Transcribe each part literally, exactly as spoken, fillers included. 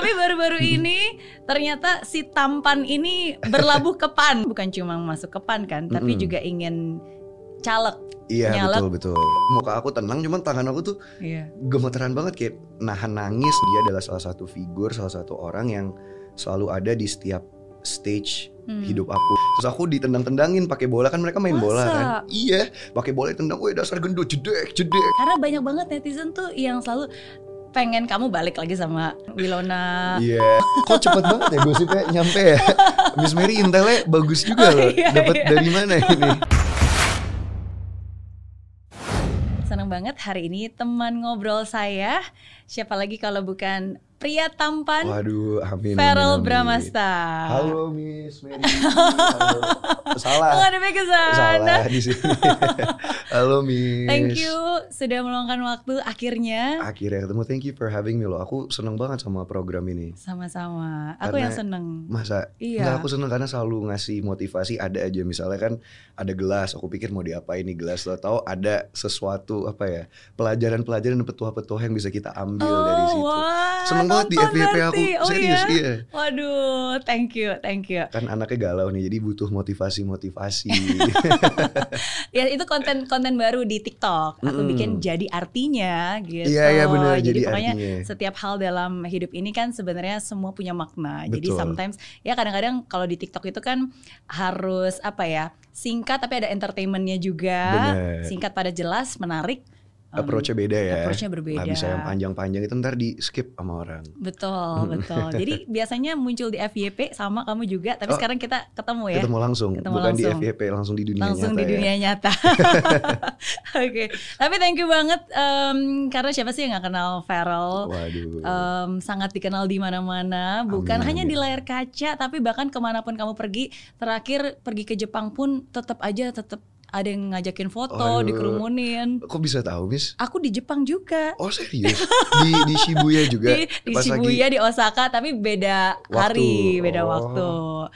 Tapi baru-baru ini ternyata si tampan ini berlabuh ke P A N. Bukan cuma masuk ke P A N kan, tapi Mm-mm. juga ingin caleg. Iya Nyalek. betul-betul. Muka aku tenang, cuman tangan aku tuh Iya. gemeteran banget kayak nahan nangis. Dia adalah salah satu figur, salah satu orang yang selalu ada di setiap stage Hmm. hidup aku. Terus aku ditendang-tendangin pakai bola, kan mereka main Masa? bola kan. Iya, pakai bola tendang, woi dasar gendut, jedek, jedek. Karena banyak banget netizen tuh yang selalu pengen kamu balik lagi sama Wilona. Iya. Kok cepet banget ya gosipnya nyampe ya. Miss Mary intelnya bagus juga Oh, loh. iya, Dapat iya. dari mana ini? Senang banget hari ini teman ngobrol saya. Siapa lagi kalau bukan pria tampan Waduh, amin. Farel amin, amin. Bramasta. Halo Miss Mary. Halo. Salah. Menghadapnya ke sana. Salah di sini. Halo Miss. Thank you sudah meluangkan waktu akhirnya. Akhirnya ketemu. Thank you for having me loh. Aku seneng banget sama program ini. Sama-sama. Aku Karena- yang seneng. Masa? Iya. Enggak, aku seneng karena selalu ngasih motivasi. Ada aja misalnya kan ada gelas. Aku pikir mau diapain nih gelas. Lo tahu ada sesuatu apa ya? Pelajaran-pelajaran dan petuah-petuah yang bisa kita ambil dari situ. Wah, Seneng banget di nonton F Y P aku. berarti. Oh, Serius, iya? iya. Waduh, thank you, thank you. Kan anaknya galau nih, jadi butuh motivasi-motivasi. Ya itu konten-konten baru di TikTok. Aku Mm-mm. bikin jadi artinya gitu. Iya, iya, benar, Jadi jadi pokoknya artinya. setiap hal dalam hidup ini kan sebenarnya semua punya makna. Jadi Betul. sometimes ya kadang-kadang kalau di TikTok itu kan harus apa ya? Singkat tapi ada entertainmentnya juga. Benar. Singkat pada jelas, menarik. Um, Approach-nya beda ya. approach-nya berbeda. Nggak bisa yang panjang-panjang itu ntar di skip sama orang. Betul, betul. Jadi biasanya muncul di F Y P sama kamu juga, tapi Oh, sekarang kita ketemu ya. Ketemu langsung, Ketemu bukan langsung. di F Y P, langsung di dunia Langsung nyata di ya. dunia nyata. Oke, tapi thank you banget em, karena siapa sih yang nggak kenal Farel? Waduh. Em, sangat dikenal di mana-mana, bukan Amin, hanya amin. di layar kaca, tapi bahkan kemanapun kamu pergi. Terakhir pergi ke Jepang pun tetap aja tetap ada yang ngajakin foto, Aduh. dikerumunin. Kok bisa tahu, Miss? Aku di Jepang juga. Oh serius? Di di Shibuya juga? Di, di Pas Shibuya, lagi di Osaka, tapi beda Waktu. hari, beda Oh. waktu.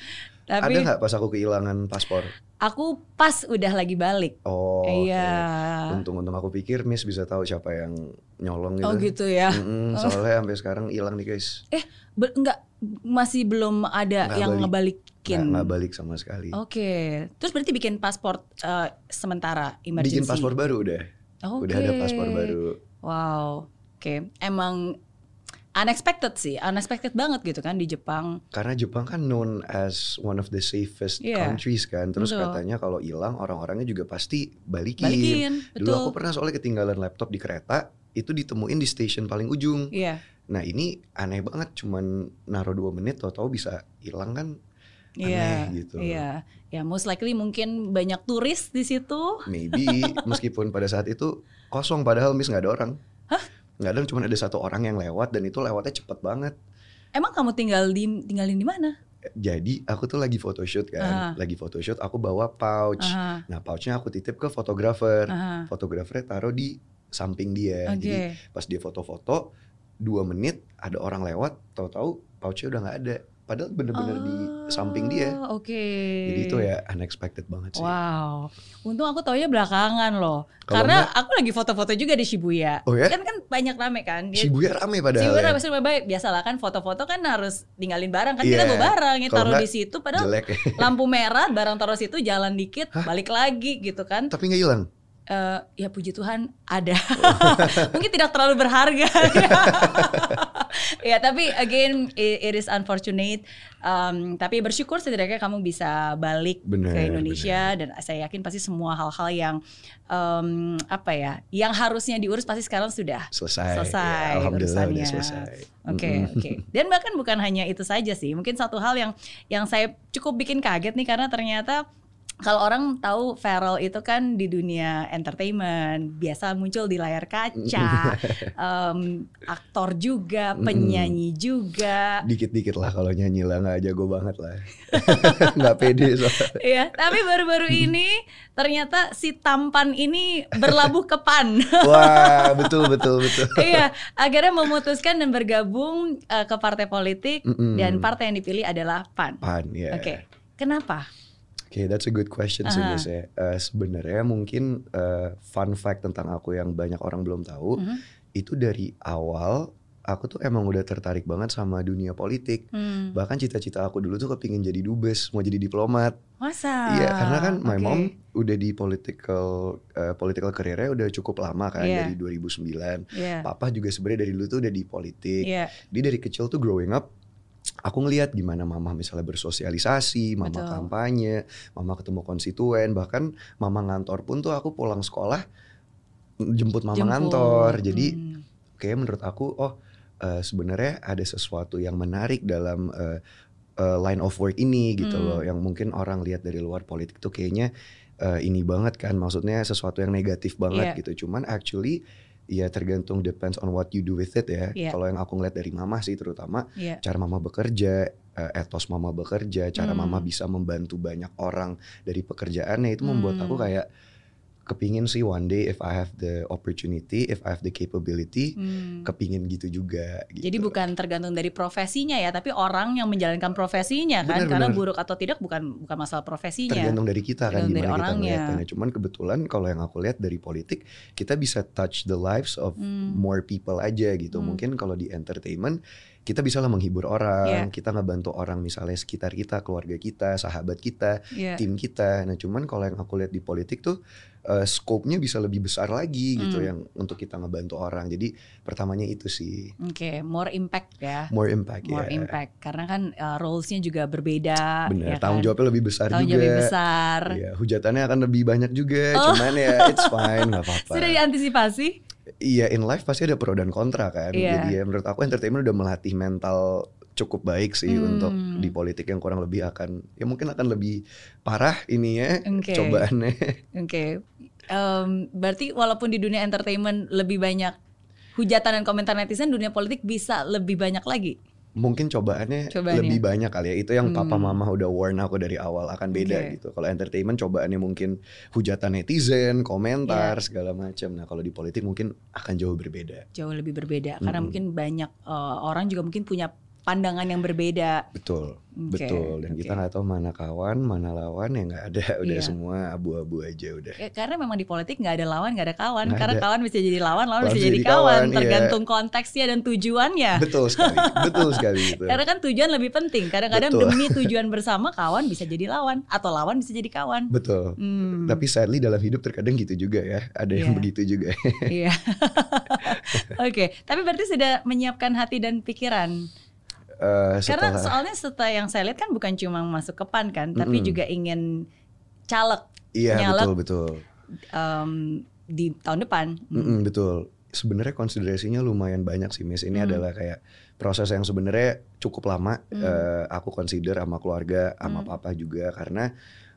ada Tapi nggak pas aku kehilangan paspor? aku pas udah lagi balik. Oh, Iya. oke. Untung-untung aku pikir Miss bisa tahu siapa yang nyolong gitu. Oh gitu ya. Mm-mm, soalnya sampai sekarang hilang nih guys. Eh, be- enggak, masih belum ada Nggak yang balik. ngebalikin. Nggak, nggak balik sama sekali. Oke, terus berarti bikin paspor eh, sementara emergency. Bikin paspor baru udah. Oke. Udah ada paspor baru. Wow, oke. Emang unexpected sih, unexpected banget gitu kan di Jepang. Karena Jepang kan known as one of the safest Iya. countries kan. Terus Betul. katanya kalau hilang orang-orangnya juga pasti balikin. Balikin, Dulu aku betul. pernah soalnya ketinggalan laptop di kereta, itu ditemuin di stasiun paling ujung. Iya, Nah ini aneh banget, cuman naruh dua menit tahu-tahu bisa hilang kan. iya, Aneh gitu. iya. Ya most likely mungkin banyak turis di situ. Maybe meskipun pada saat itu kosong padahal Miss nggak ada orang. Hah? Nggak ada, cuma ada satu orang yang lewat dan itu lewatnya cepet banget. Emang kamu tinggal di tinggalin di mana? Jadi aku tuh lagi photoshoot kan, Aha. lagi photoshoot aku bawa pouch. Aha, Nah pouchnya aku titip ke fotografer. aha. Fotografernya taruh di samping dia. Oke. Jadi pas dia foto-foto dua menit ada orang lewat, tahu-tahu pouchnya udah nggak ada. Padahal bener-bener di samping dia. Oh, Oke. Jadi itu ya unexpected banget sih. Wow, untung aku taunya belakangan loh. Kalau Karena enggak- aku lagi foto-foto juga di Shibuya. Oh ya? Kan kan banyak rame kan. Dia- Shibuya rame padahal Shibuya ya. rame Shibuya baik. Biasalah kan foto-foto kan harus tinggalin barang kan. Iya. Kita bawa barang ya Kalau taruh enggak, di situ. Padahal Jelek ya. lampu merah, barang taruh situ, jalan dikit, balik lagi gitu kan. Tapi nggak hilang. Eh, ya puji Tuhan ada. Mungkin tidak terlalu berharga. Ya tapi again it, it is unfortunate. Um, tapi bersyukur setidaknya kamu bisa balik Bener, ke Indonesia dan saya yakin pasti semua hal-hal yang um, apa ya, yang harusnya diurus pasti sekarang sudah Selesai. selesai Ya, alhamdulillah urusannya. udah selesai. Oke, Mm-mm. oke. Dan bahkan bukan hanya itu saja sih. Mungkin satu hal yang yang saya cukup bikin kaget nih karena ternyata kalau orang tahu Farel itu kan di dunia entertainment biasa muncul di layar kaca, um, aktor juga, penyanyi juga. Dikit-dikit lah kalau nyanyi lah, nggak jago banget lah. Nggak pede soalnya. Iya, tapi baru-baru ini ternyata si tampan ini berlabuh ke P A N. Wah betul betul betul. Iya, akhirnya memutuskan dan bergabung uh, ke partai politik. Mm-mm. Dan partai yang dipilih adalah P A N. Pan ya. Oke, kenapa? Oke, that's a good question sih Aha. Miss ya. Eh, sebenarnya mungkin eh, fun fact tentang aku yang banyak orang belum tahu, Mhm. itu dari awal aku tuh emang udah tertarik banget sama dunia politik. Hmm. Bahkan cita-cita aku dulu tuh kepingin jadi dubes, mau jadi diplomat. Masa? Iya, karena kan my Oke. mom udah di political uh, political career-nya udah cukup lama kan, Iya. dari dua ribu sembilan. Iya. Papa juga sebenarnya dari dulu tuh udah di politik. Iya. Dia dari kecil tuh growing up, aku ngelihat gimana mama misalnya bersosialisasi, mama Betul. kampanye, mama ketemu konstituen, bahkan mama ngantor pun tuh aku pulang sekolah jemput mama Jemput. ngantor. Jadi Hmm. kayak menurut aku, oh uh, sebenarnya ada sesuatu yang menarik dalam uh, uh, line of work ini gitu Hmm. loh, yang mungkin orang lihat dari luar politik tuh kayaknya uh, ini banget kan, maksudnya sesuatu yang negatif banget Iya. gitu. Cuman actually ya tergantung, depends on what you do with it ya. Iya. Kalau yang aku ngeliat dari mama sih terutama, Iya. cara mama bekerja, uh, etos mama bekerja, cara Hmm. mama bisa membantu banyak orang dari pekerjaannya, itu membuat aku Hmm. kayak kepingin sih one day if I have the opportunity, if I have the capability, Hmm. kepingin gitu juga gitu. Jadi bukan tergantung dari profesinya ya, tapi orang yang menjalankan profesinya kan. Benar, Karena benar. buruk atau tidak bukan bukan masalah profesinya. Tergantung dari kita kan, Tergantung dari gimana kita orangnya. ngeliatnya. Cuman kebetulan kalau yang aku lihat dari politik, kita bisa touch the lives of Hmm. more people aja gitu. Hmm. Mungkin kalau di entertainment, kita bisa lah menghibur orang, Iya. kita ngebantu orang misalnya sekitar kita, keluarga kita, sahabat kita, Iya. tim kita. Nah cuman kalau yang aku lihat di politik tuh, uh, scope-nya bisa lebih besar lagi gitu, Hmm. yang untuk kita ngebantu orang. Jadi pertamanya itu sih, Oke, more impact ya. more impact More ya. impact. Karena kan uh, roles-nya juga berbeda. Bener, ya tanggung kan? jawabnya lebih besar Tanggung juga. jawab lebih besar. Iya, hujatannya akan lebih banyak juga. Oh. Cuman ya it's fine, nggak apa-apa. Sudah diantisipasi? Iya, in life pasti ada pro dan kontra kan. Iya. Jadi ya menurut aku entertainment udah melatih mental cukup baik sih Hmm. untuk di politik yang kurang lebih akan, ya mungkin akan lebih parah ininya, Oke. cobaannya. Oke. Em, berarti walaupun di dunia entertainment lebih banyak hujatan dan komentar netizen, dunia politik bisa lebih banyak lagi. Mungkin cobaannya, Cobaannya. lebih banyak kali ya. Itu yang papa Hmm. mama udah warn aku dari awal, akan beda Oke. gitu. Kalau entertainment cobaannya mungkin hujatan netizen, komentar, Iya. segala macam. Nah kalau di politik mungkin akan jauh berbeda. Jauh lebih berbeda. Karena Mm-mm. mungkin banyak eh, orang juga mungkin punya pandangan yang berbeda. Betul, Oke, betul. Dan oke. kita nggak tahu mana kawan, mana lawan, ya nggak ada. Udah Iya. semua abu-abu aja udah. Ya, karena memang di politik nggak ada lawan, nggak ada kawan. Nggak Karena ada. kawan bisa jadi lawan, lawan Lawan bisa bisa jadi jadi kawan. kawan, iya. Tergantung konteksnya dan tujuannya. Betul sekali, betul sekali gitu. Karena kan tujuan lebih penting. Kadang-kadang Betul. demi tujuan bersama, kawan bisa jadi lawan, atau lawan bisa jadi kawan. Betul. Hmm. Tapi sadly dalam hidup terkadang gitu juga ya. Ada yang Iya. begitu juga. Iya. Oke, tapi berarti sudah menyiapkan hati dan pikiran. Eh, Karena setelah soalnya setelah yang saya lihat kan bukan cuma masuk ke PAN kan, tapi Mm-mm. juga ingin caleg iya nyalek betul betul. em, di tahun depan. Hmm. Mm-mm, betul. Sebenarnya konsiderasinya lumayan banyak sih, Miss. Ini Hmm. adalah kayak proses yang sebenarnya cukup lama. Hmm. Eh, aku consider sama keluarga, sama Hmm. papa juga, karena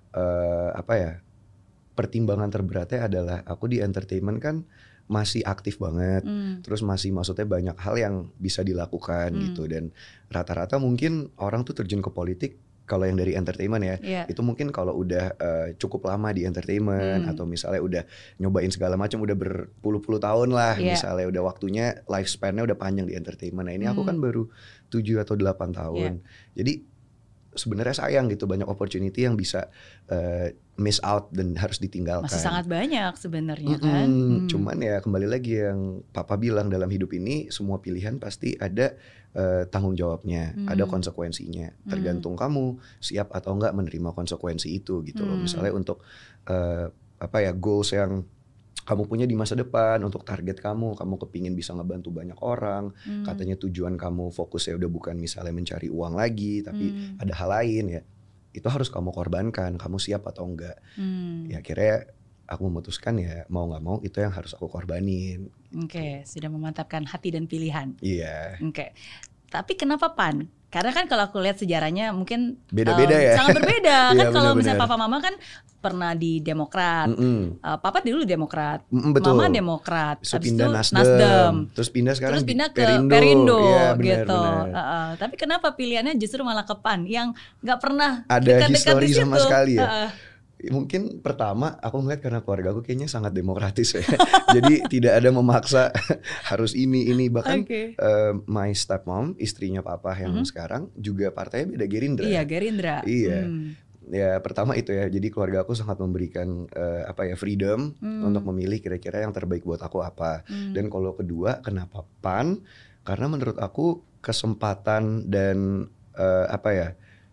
eh, apa ya? Pertimbangan terberatnya adalah aku di entertainment kan masih aktif banget. Hmm. Terus masih maksudnya banyak hal yang bisa dilakukan Hmm. gitu, dan rata-rata mungkin orang tuh terjun ke politik kalau yang dari entertainment ya, Iya. itu mungkin kalau udah eh, cukup lama di entertainment, Hmm. atau misalnya udah nyobain segala macam, udah berpuluh-puluh tahun lah, Iya. misalnya udah waktunya lifespan-nya udah panjang di entertainment. Nah ini aku Hmm. kan baru tujuh atau delapan tahun. Jadi sebenarnya sayang gitu, banyak opportunity yang bisa eh, miss out dan harus ditinggalkan. Masih sangat banyak sebenarnya kan. Mm-mm. Hmm. Cuman ya kembali lagi yang papa bilang, dalam hidup ini semua pilihan pasti ada eh, tanggung jawabnya, Hmm. ada konsekuensinya. Tergantung kamu siap atau enggak menerima konsekuensi itu gitu loh. Hmm. Misalnya untuk eh, apa ya, goals yang kamu punya di masa depan, untuk target kamu, kamu kepingin bisa ngebantu banyak orang. Hmm. Katanya tujuan kamu fokusnya udah bukan misalnya mencari uang lagi, tapi Hmm. ada hal lain ya. Itu harus kamu korbankan, kamu siap atau enggak. Hmm. Ya akhirnya aku memutuskan ya mau nggak mau itu yang harus aku korbanin. Oke, sudah memantapkan hati dan pilihan. Iya. Oke. Tapi kenapa PAN? Karena kan kalau aku lihat sejarahnya mungkin Beda-beda em, ya. sangat berbeda. Kan Iya, kalau benar-benar. misalnya papa mama kan pernah di Demokrat. Mm-mm. Eh, papa dulu Demokrat. Mm-mm, betul. Mama Demokrat. Terus Habis pindah itu Nasdem. Terus pindah sekarang Terus di pindah ke Perindo, Perindo, Iya, benar, gitu. benar. Heeh. Tapi kenapa pilihannya justru malah ke PAN yang nggak pernah Ada dekat-dekat history di sama situ? sekali ya. Heeh. Mungkin pertama aku ngeliat karena keluarga aku kayaknya sangat demokratis ya. Jadi tidak ada memaksa harus ini ini bahkan Oke. eh, my stepmom, istrinya papa yang Mhm. sekarang juga partainya beda, Gerindra. Iya, Gerindra. Iya. Hmm. Ya pertama itu ya, jadi keluarga aku sangat memberikan eh, apa ya, freedom Hmm. untuk memilih kira-kira yang terbaik buat aku apa. Hmm. Dan kalau kedua, kenapa PAN? Karena menurut aku kesempatan dan uh, apa ya,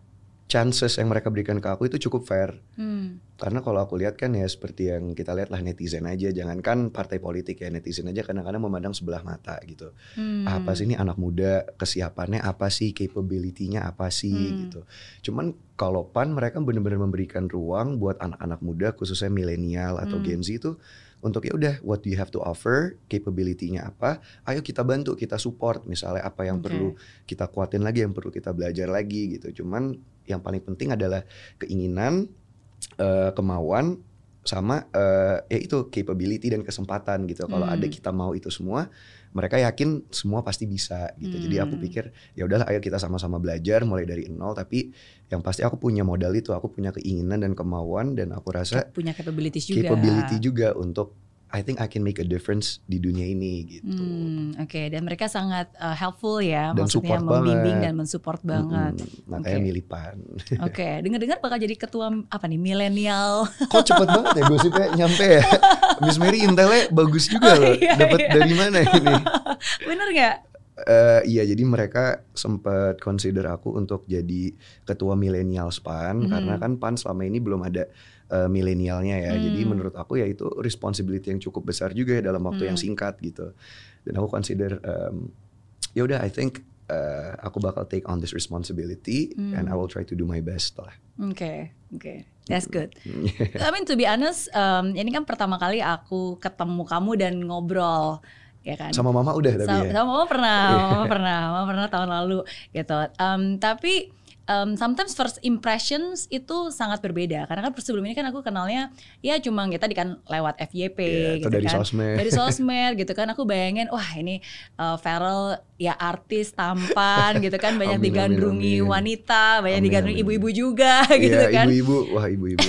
chances yang mereka berikan ke aku itu cukup fair. Hmm. Karena kalau aku lihat kan ya seperti yang kita lihat lah, netizen aja, jangankan partai politik ya, netizen aja kadang-kadang memandang sebelah mata gitu. Hmm. Apa sih ini anak muda, kesiapannya apa sih, capability-nya apa sih hmm. gitu. Cuman kalau P A N mereka benar-benar memberikan ruang buat anak-anak muda khususnya milenial atau hmm. Gen Z itu untuk ya udah, what do you have to offer, capability-nya apa, ayo kita bantu, kita support, misalnya apa yang okay. perlu kita kuatin lagi, yang perlu kita belajar lagi gitu. Cuman yang paling penting adalah keinginan, uh, kemauan, sama uh, ya itu capability dan kesempatan gitu. Kalau hmm. ada kita mau itu semua, mereka yakin semua pasti bisa gitu. Hmm. Jadi aku pikir ya udahlah, ayo kita sama-sama belajar mulai dari nol, tapi yang pasti aku punya modal itu, aku punya keinginan dan kemauan, dan aku rasa punya capabilities juga. Capability juga untuk I think I can make a difference di dunia ini gitu. Hmm, Oke, okay. Dan mereka sangat uh, helpful ya, dan maksudnya membimbing banget. Dan mensupport banget. Mm-hmm. Makanya okay. milih P A N. Oke, okay. Dengar-dengar bakal jadi ketua apa nih, milenial. Kok cepet banget ya gosipnya nyampe ya. Miss Mary intelnya bagus juga loh. Oh, iya, Dapat iya. dari mana ini? Bener nggak? Uh, iya, jadi mereka sempat consider aku untuk jadi ketua millennials P A N, hmm. karena kan P A N selama ini belum ada uh, milenialnya ya. Hmm. Jadi menurut aku ya itu responsibility yang cukup besar juga ya dalam waktu hmm. yang singkat gitu. Dan aku consider um, ya udah, I think uh, aku bakal take on this responsibility hmm. and I will try to do my best lah. Oke, okay, oke. Okay. That's good. I mean to be honest, um, ini kan pertama kali aku ketemu kamu dan ngobrol. Ya kan? Sama mama udah tapi sama, ya? Sama mama pernah, mama pernah, mama pernah tahun lalu gitu. Um, tapi um, sometimes first impressions itu sangat berbeda. Karena kan sebelum ini kan aku kenalnya ya cuma ya tadi kan lewat F Y P yeah, gitu dari kan. Sosmed. Dari sosmed gitu kan. Aku bayangin wah ini uh, Farel ya artis tampan gitu kan. Banyak amin, digandrungi amin, amin. wanita, banyak amin, digandrungi amin. ibu-ibu juga gitu yeah, kan. Ibu-ibu, wah ibu-ibu.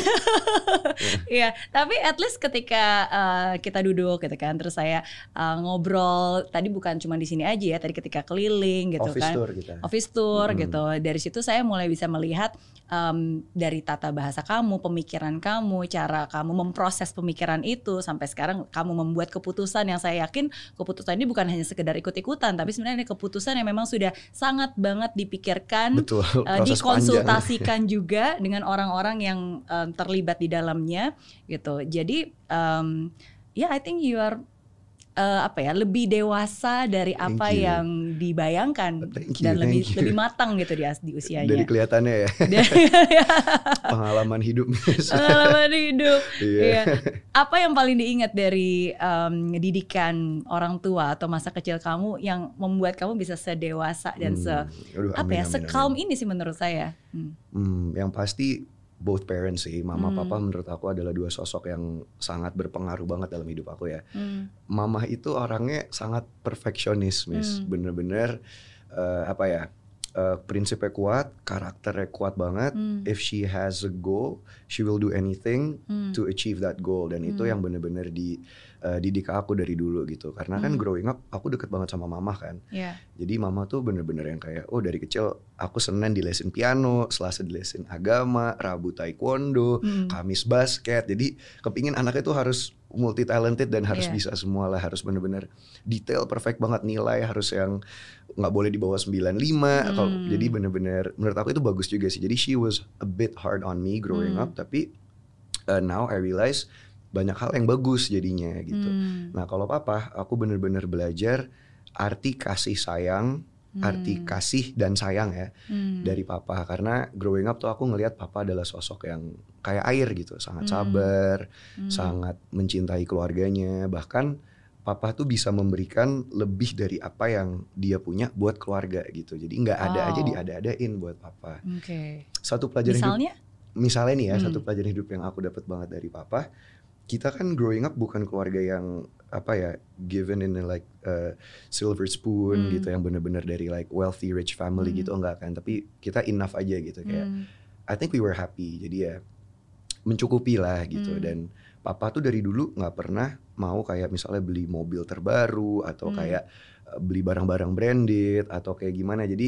Iya, tapi at least ketika uh, kita duduk gitu kan, terus saya uh, ngobrol, tadi bukan cuma di sini aja ya, tadi ketika keliling gitu office kan, tour kita. office tour hmm. gitu, dari situ saya mulai bisa melihat um, dari tata bahasa kamu, pemikiran kamu, cara kamu memproses pemikiran itu, sampai sekarang kamu membuat keputusan yang saya yakin keputusan ini bukan hanya sekedar ikut-ikutan, tapi sebenarnya ini keputusan yang memang sudah sangat banget dipikirkan, betul, uh, dikonsultasikan juga dengan orang-orang yang um, terlibat di dalamnya gitu. Jadi um, ya yeah, I think you are uh, apa ya, lebih dewasa dari thank apa you. yang dibayangkan you, dan lebih you. lebih matang gitu di, di usianya. Dari kelihatannya ya. Pengalaman hidup. Pengalaman hidup. Yeah. Yeah. Apa yang paling diingat dari um, didikan orang tua atau masa kecil kamu yang membuat kamu bisa sedewasa dan hmm. se Aduh, apa amin, ya, sekalm ini sih menurut saya. Hmm. Hmm, yang pasti both parents sih, mama hmm. papa menurut aku adalah dua sosok yang sangat berpengaruh banget dalam hidup aku ya. Hmm. Mama itu orangnya sangat perfeksionis, Miss. Hmm. Bener-bener uh, apa ya, uh, prinsipnya kuat, karakternya kuat banget. Hmm. If she has a goal, she will do anything hmm. to achieve that goal. Dan hmm. itu yang bener-bener di uh, didik aku dari dulu gitu. Karena kan hmm. growing up aku deket banget sama mama kan. Yeah. Jadi mama tuh bener-bener yang kayak, oh dari kecil aku Senin di lesin piano, Selasa di lesin agama, Rabu taekwondo, hmm. Kamis basket. Jadi kepingin anaknya tuh harus multi talented dan harus yeah. bisa semua lah, harus bener-bener detail, perfect banget, nilai harus yang nggak boleh di bawah sembilan puluh lima. Hmm. Kalau jadi bener-bener menurut aku itu bagus juga sih. Jadi she was a bit hard on me growing hmm. up, tapi uh, now I realize banyak hal yang bagus jadinya gitu. Hmm. Nah kalau papa, aku bener-bener belajar arti kasih sayang, hmm. arti kasih dan sayang ya hmm. dari papa. Karena growing up tuh aku ngelihat papa adalah sosok yang kayak air gitu, sangat hmm. sabar, hmm. sangat mencintai keluarganya. Bahkan papa tuh bisa memberikan lebih dari apa yang dia punya buat keluarga gitu. Jadi nggak ada wow. aja diada-adain buat papa. Okay. Satu pelajaran misalnya? hidup, misalnya nih ya, hmm. satu pelajaran hidup yang aku dapat banget dari papa. Kita kan growing up bukan keluarga yang apa ya, given in a like uh, silver spoon hmm. gitu, yang bener-bener dari like wealthy rich family hmm. gitu, enggak kan. Tapi kita enough aja gitu, kayak hmm. I think we were happy. Jadi ya mencukupi lah gitu. Hmm. Dan papa tuh dari dulu gak pernah mau kayak misalnya beli mobil terbaru atau hmm. kayak uh, beli barang-barang branded atau kayak gimana. Jadi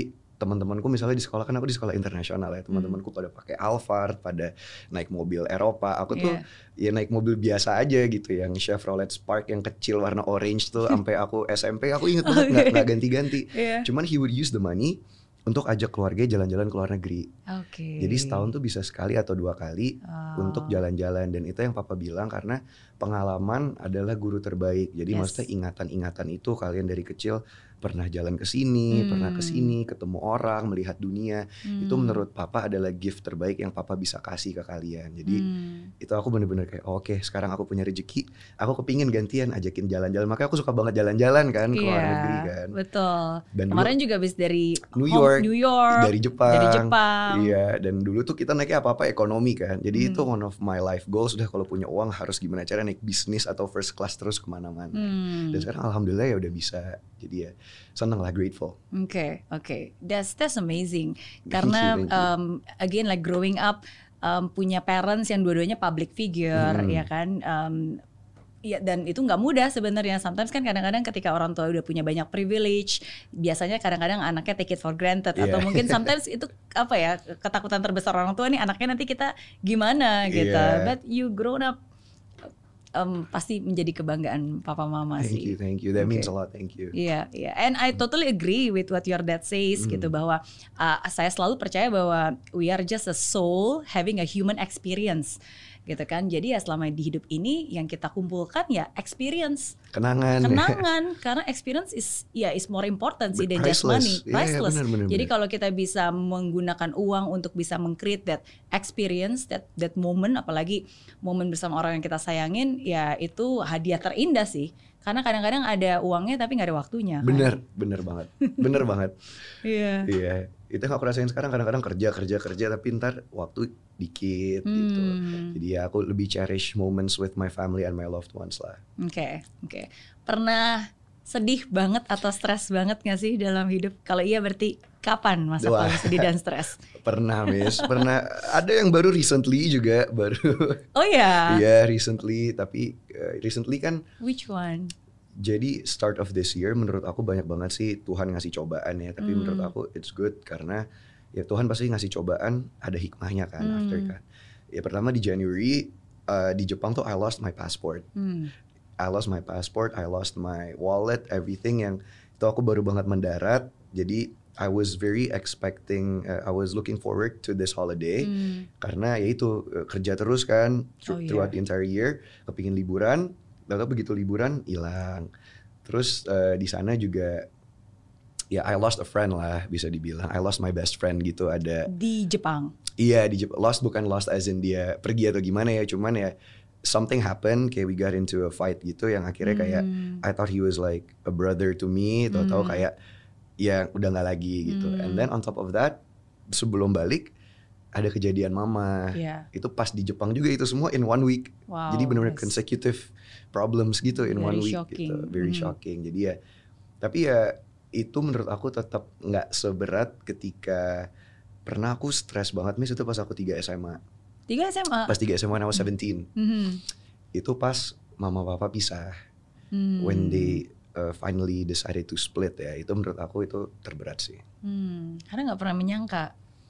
teman-temanku misalnya di sekolah, kan aku di sekolah internasional ya, teman-temanku pada pakai Alphard, pada naik mobil Eropa, aku tuh yeah. ya naik mobil biasa aja gitu, yang Chevrolet Spark yang kecil warna orange tuh, sampai aku S M P aku inget banget nggak okay. nggak ganti-ganti. Yeah. Cuman he would use the money untuk ajak keluarga jalan-jalan ke luar negeri. Okay. Jadi setahun tuh bisa sekali atau dua kali oh. untuk jalan-jalan, dan itu yang papa bilang karena pengalaman adalah guru terbaik. Jadi yes. maksudnya ingatan-ingatan itu kalian dari kecil pernah jalan ke sini, hmm. pernah ke sini, ketemu orang, melihat dunia. Hmm. Itu menurut papa adalah gift terbaik yang papa bisa kasih ke kalian. Jadi hmm. itu aku bener-bener kayak oh, oke okay, sekarang aku punya rezeki, aku kepingin gantian ajakin jalan-jalan. Makanya aku suka banget jalan-jalan kan ke luar yeah, negeri kan. Betul. Dan kemarin dulu, juga habis dari New York, New York, dari Jepang. Dari Jepang. Iya, dan dulu tuh kita naiknya apa-apa ekonomi kan. Jadi hmm. itu one of my life goals. Udah kalau punya uang harus gimana cara naik bisnis atau first class terus kemana-mana. Hmm. Dan sekarang alhamdulillah ya udah bisa. Jadi ya seneng lah, grateful. Oke, okay, oke. Okay. That's that's amazing. Karena thank you, thank you. Um, again like growing up um, punya parents yang dua-duanya public figure, hmm. ya kan. Um, Ya, dan itu nggak mudah sebenarnya. Sometimes kan kadang-kadang ketika orang tua udah punya banyak privilege, biasanya kadang-kadang anaknya take it for granted yeah. atau mungkin sometimes itu apa ya, ketakutan terbesar orang tua nih, anaknya nanti kita gimana gitu. Yeah. But you grown up um, pasti menjadi kebanggaan papa mama thank sih. Thank you, thank you. That okay. means a lot. Thank you. Iya, yeah, iya. Yeah. And I totally agree with what your dad says mm. gitu, bahwa uh, saya selalu percaya bahwa we are just a soul having a human experience. Gitu kan, jadi ya selama di hidup ini yang kita kumpulkan ya experience, kenangan, kenangan, karena experience is ya is more important sih than just money, priceless. Yeah, bener, bener, jadi kalau kita bisa menggunakan uang untuk bisa meng-create that experience, that that moment, apalagi momen bersama orang yang kita sayangin, ya itu hadiah terindah sih. Karena kadang-kadang ada uangnya tapi nggak ada waktunya. Bener, kan? bener banget, bener banget. Iya. Iya. Itu yang aku rasain sekarang, kadang-kadang kerja kerja kerja tapi ntar waktu dikit hmm. gitu. Jadi ya aku lebih cherish moments with my family and my loved ones lah. Oke, okay, oke. Okay. Pernah sedih banget atau stres banget gak sih dalam hidup? Kalau iya berarti kapan masa Wah. paling sedih dan stres? Pernah, Miss. Pernah. Ada yang baru recently juga, baru. Oh ya? Iya, yeah, recently. Tapi uh, recently kan. Which one? Jadi start of this year menurut aku banyak banget sih Tuhan ngasih cobaan ya. Tapi hmm. menurut aku it's good karena ya Tuhan pasti ngasih cobaan, ada hikmahnya kan hmm. after kan. Ya pertama di January uh, di Jepang tuh I lost my passport. Hmm. I lost my passport, I lost my wallet, everything yang itu aku baru banget mendarat. Jadi I was very expecting, uh, I was looking forward to this holiday hmm. karena ya itu uh, kerja terus kan th- oh, throughout yeah. the entire year, kepingin liburan. Lalu begitu liburan hilang. Terus uh, di sana juga ya I lost a friend lah bisa dibilang. I lost my best friend gitu ada. Di Jepang? Iya di Jepang. Lost bukan lost as in dia pergi atau gimana ya. Cuman ya something happened kayak we got into a fight gitu yang akhirnya kayak hmm. I thought he was like a brother to me. Tahu-tahu hmm. kayak ya udah gak lagi gitu. Hmm. And then on top of that sebelum balik ada kejadian mama. Yeah. Itu pas di Jepang juga itu semua in one week. Wow, jadi benar-benar nice. consecutive problems gitu in Very one week shocking. gitu. Very hmm. shocking. Jadi ya tapi ya itu menurut aku tetap nggak seberat ketika pernah aku stres banget Miss itu pas aku tiga S M A. tiga S M A? Pas tiga S M A when I was seventeen. Mm-hmm. Itu pas mama papa pisah. Mm. When they uh, finally decided to split ya. Itu menurut aku itu terberat sih. Hmm. Karena nggak pernah menyangka.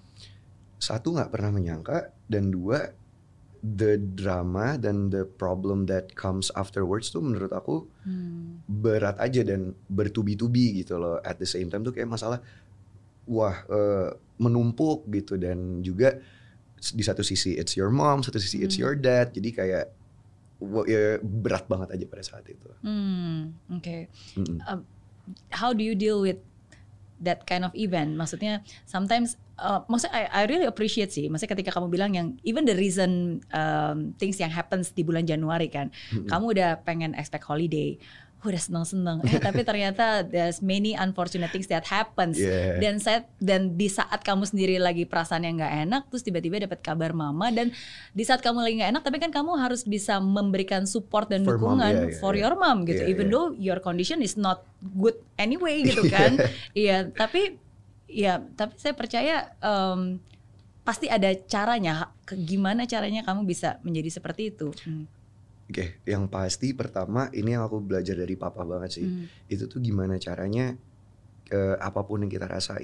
Satu nggak pernah menyangka, dan dua the drama dan the problem that comes afterwards tuh menurut aku hmm. berat aja dan bertubi-tubi gitu loh. At the same time tuh kayak masalah wah uh, menumpuk gitu, dan juga di satu sisi it's your mom, satu sisi hmm. it's your dad, jadi kayak wah, ya, berat banget aja pada saat itu. Hmm, Oke. Okay. Mm-hmm. Um, how do you deal with that kind of event? Maksudnya sometimes uh, maksudnya I, I really appreciate sih. Maksudnya ketika kamu bilang yang even the reason um, things yang happens di bulan Januari kan, mm-hmm. kamu udah pengen expect holiday, udah seneng-seneng. Eh tapi ternyata there's many unfortunate things that happens. Yeah. Dan saya dan di saat kamu sendiri lagi perasaan yang nggak enak, terus tiba-tiba dapat kabar mama, dan di saat kamu lagi nggak enak, tapi kan kamu harus bisa memberikan support dan for dukungan mom, yeah, yeah, for yeah. your mom gitu. Yeah, Even yeah. though your condition is not good anyway gitu kan. Iya, tapi ya tapi saya percaya um, pasti ada caranya. Gimana caranya kamu bisa menjadi seperti itu? Hmm. Oke, okay, yang pasti pertama ini yang aku belajar dari papa banget sih. Hmm. Itu tuh gimana caranya uh, apapun yang kita rasain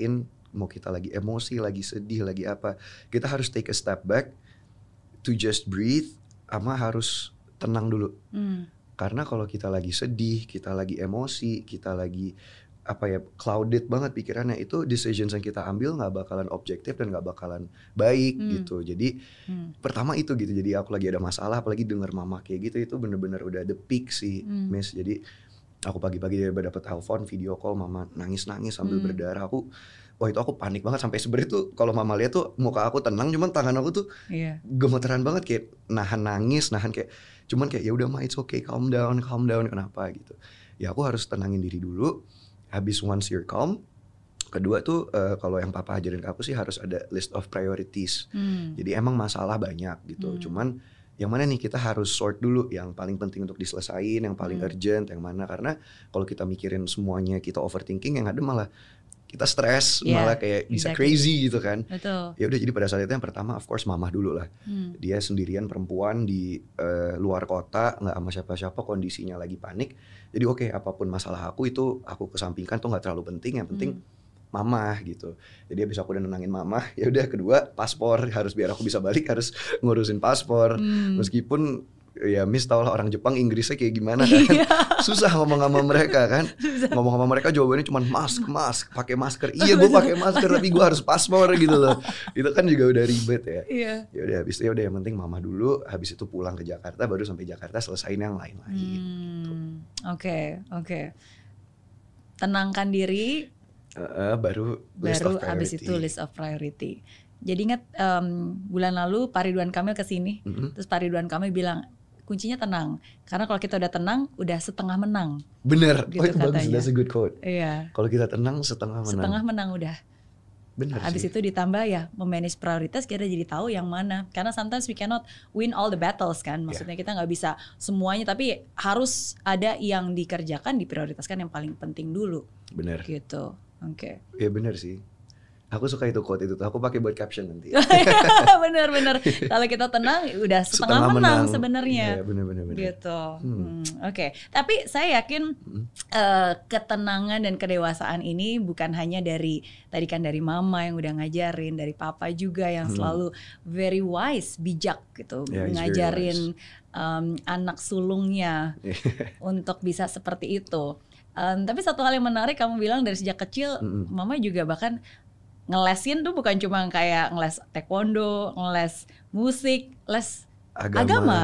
mau kita lagi emosi, lagi sedih, lagi apa, kita harus take a step back to just breathe, sama harus tenang dulu. Hmm. Karena kalau kita lagi sedih, kita lagi emosi, kita lagi apa ya, clouded banget pikirannya, itu decisions yang kita ambil nggak bakalan objektif dan nggak bakalan baik hmm. gitu. Jadi hmm. pertama itu gitu, jadi aku lagi ada masalah, apalagi denger mama kayak gitu, itu bener-bener udah the peak sih, hmm. Miss. Jadi aku pagi-pagi dia dapet telepon, video call, mama nangis-nangis sambil hmm. berdarah. Aku, wah itu aku panik banget, sampai sebenarnya tuh kalau mama lihat tuh muka aku tenang, cuman tangan aku tuh yeah. gemeteran banget, kayak nahan nangis, nahan kayak, cuman kayak ya udah ma, it's okay, calm down, calm down, kenapa gitu. Ya aku harus tenangin diri dulu. Habis once you're calm, kedua tuh uh, kalau yang papa ajarin ke aku sih harus ada list of priorities. Hmm. Jadi emang masalah banyak gitu. Hmm. Cuman yang mana nih kita harus sort dulu yang paling penting untuk diselesain, yang paling hmm. urgent, yang mana. Karena kalau kita mikirin semuanya, kita overthinking, yang ada malah kita stres, yeah, malah kayak bisa exactly. crazy gitu kan. Betul. Ya udah, jadi pada saat itu yang pertama of course mama dulu lah. Hmm. Dia sendirian perempuan di uh, luar kota, nggak sama siapa-siapa, kondisinya lagi panik. Jadi oke, okay, apapun masalah aku itu aku kesampingkan, tuh nggak terlalu penting. Yang penting hmm. mama gitu. Jadi habis aku udah nenangin mama, ya udah kedua paspor, harus biar aku bisa balik harus ngurusin paspor. Hmm. Meskipun ya Miss tau lah orang Jepang Inggrisnya kayak gimana kan. Susah ngomong sama mereka kan. Ngomong sama mereka jawabannya cuma mask, mask, pakai masker. Iya gue pakai masker tapi gue harus paspor gitu loh. Itu kan juga udah ribet ya. Iya. Ya udah habis itu ya udah, yang penting mama dulu, habis itu pulang ke Jakarta, baru sampai Jakarta selesain yang lain lagi. Oke, hmm, gitu. Oke. Okay, okay. Tenangkan diri. Uh, uh, baru list baru of priority. Abis itu list of priority. Jadi ingat um, bulan lalu Pak Ridwan Kamil kesini, mm-hmm. terus Pak Ridwan Kamil bilang kuncinya tenang, karena kalau kita udah tenang udah setengah menang. Bener, gitu oh itu katanya. Bagus, that's a good quote. Iya. Kalau kita tenang setengah menang. Setengah menang udah. Bener Abis sih. itu ditambah ya memanage prioritas, kita jadi tahu yang mana. Karena sometimes we cannot win all the battles kan. Maksudnya yeah. kita nggak bisa semuanya, tapi harus ada yang dikerjakan, diprioritaskan yang paling penting dulu. Bener. Gitu. Oke. Okay. Iya bener sih. Aku suka itu quote itu tuh. Aku pakai buat caption nanti. Bener-bener. Kalau kita tenang, udah setengah, setengah menang, menang sebenarnya. Iya bener-bener. Gitu. Hmm. Hmm, Oke. Okay. Tapi saya yakin hmm. uh, ketenangan dan kedewasaan ini bukan hanya dari tadi kan dari mama yang udah ngajarin, dari papa juga yang hmm. selalu very wise, bijak gitu, yeah, ngajarin um, anak sulungnya untuk bisa seperti itu. Um, tapi satu hal yang menarik, kamu bilang dari sejak kecil, hmm. mama juga bahkan ngelesin tuh bukan cuma kayak ngeles taekwondo, ngeles musik, les agama. agama.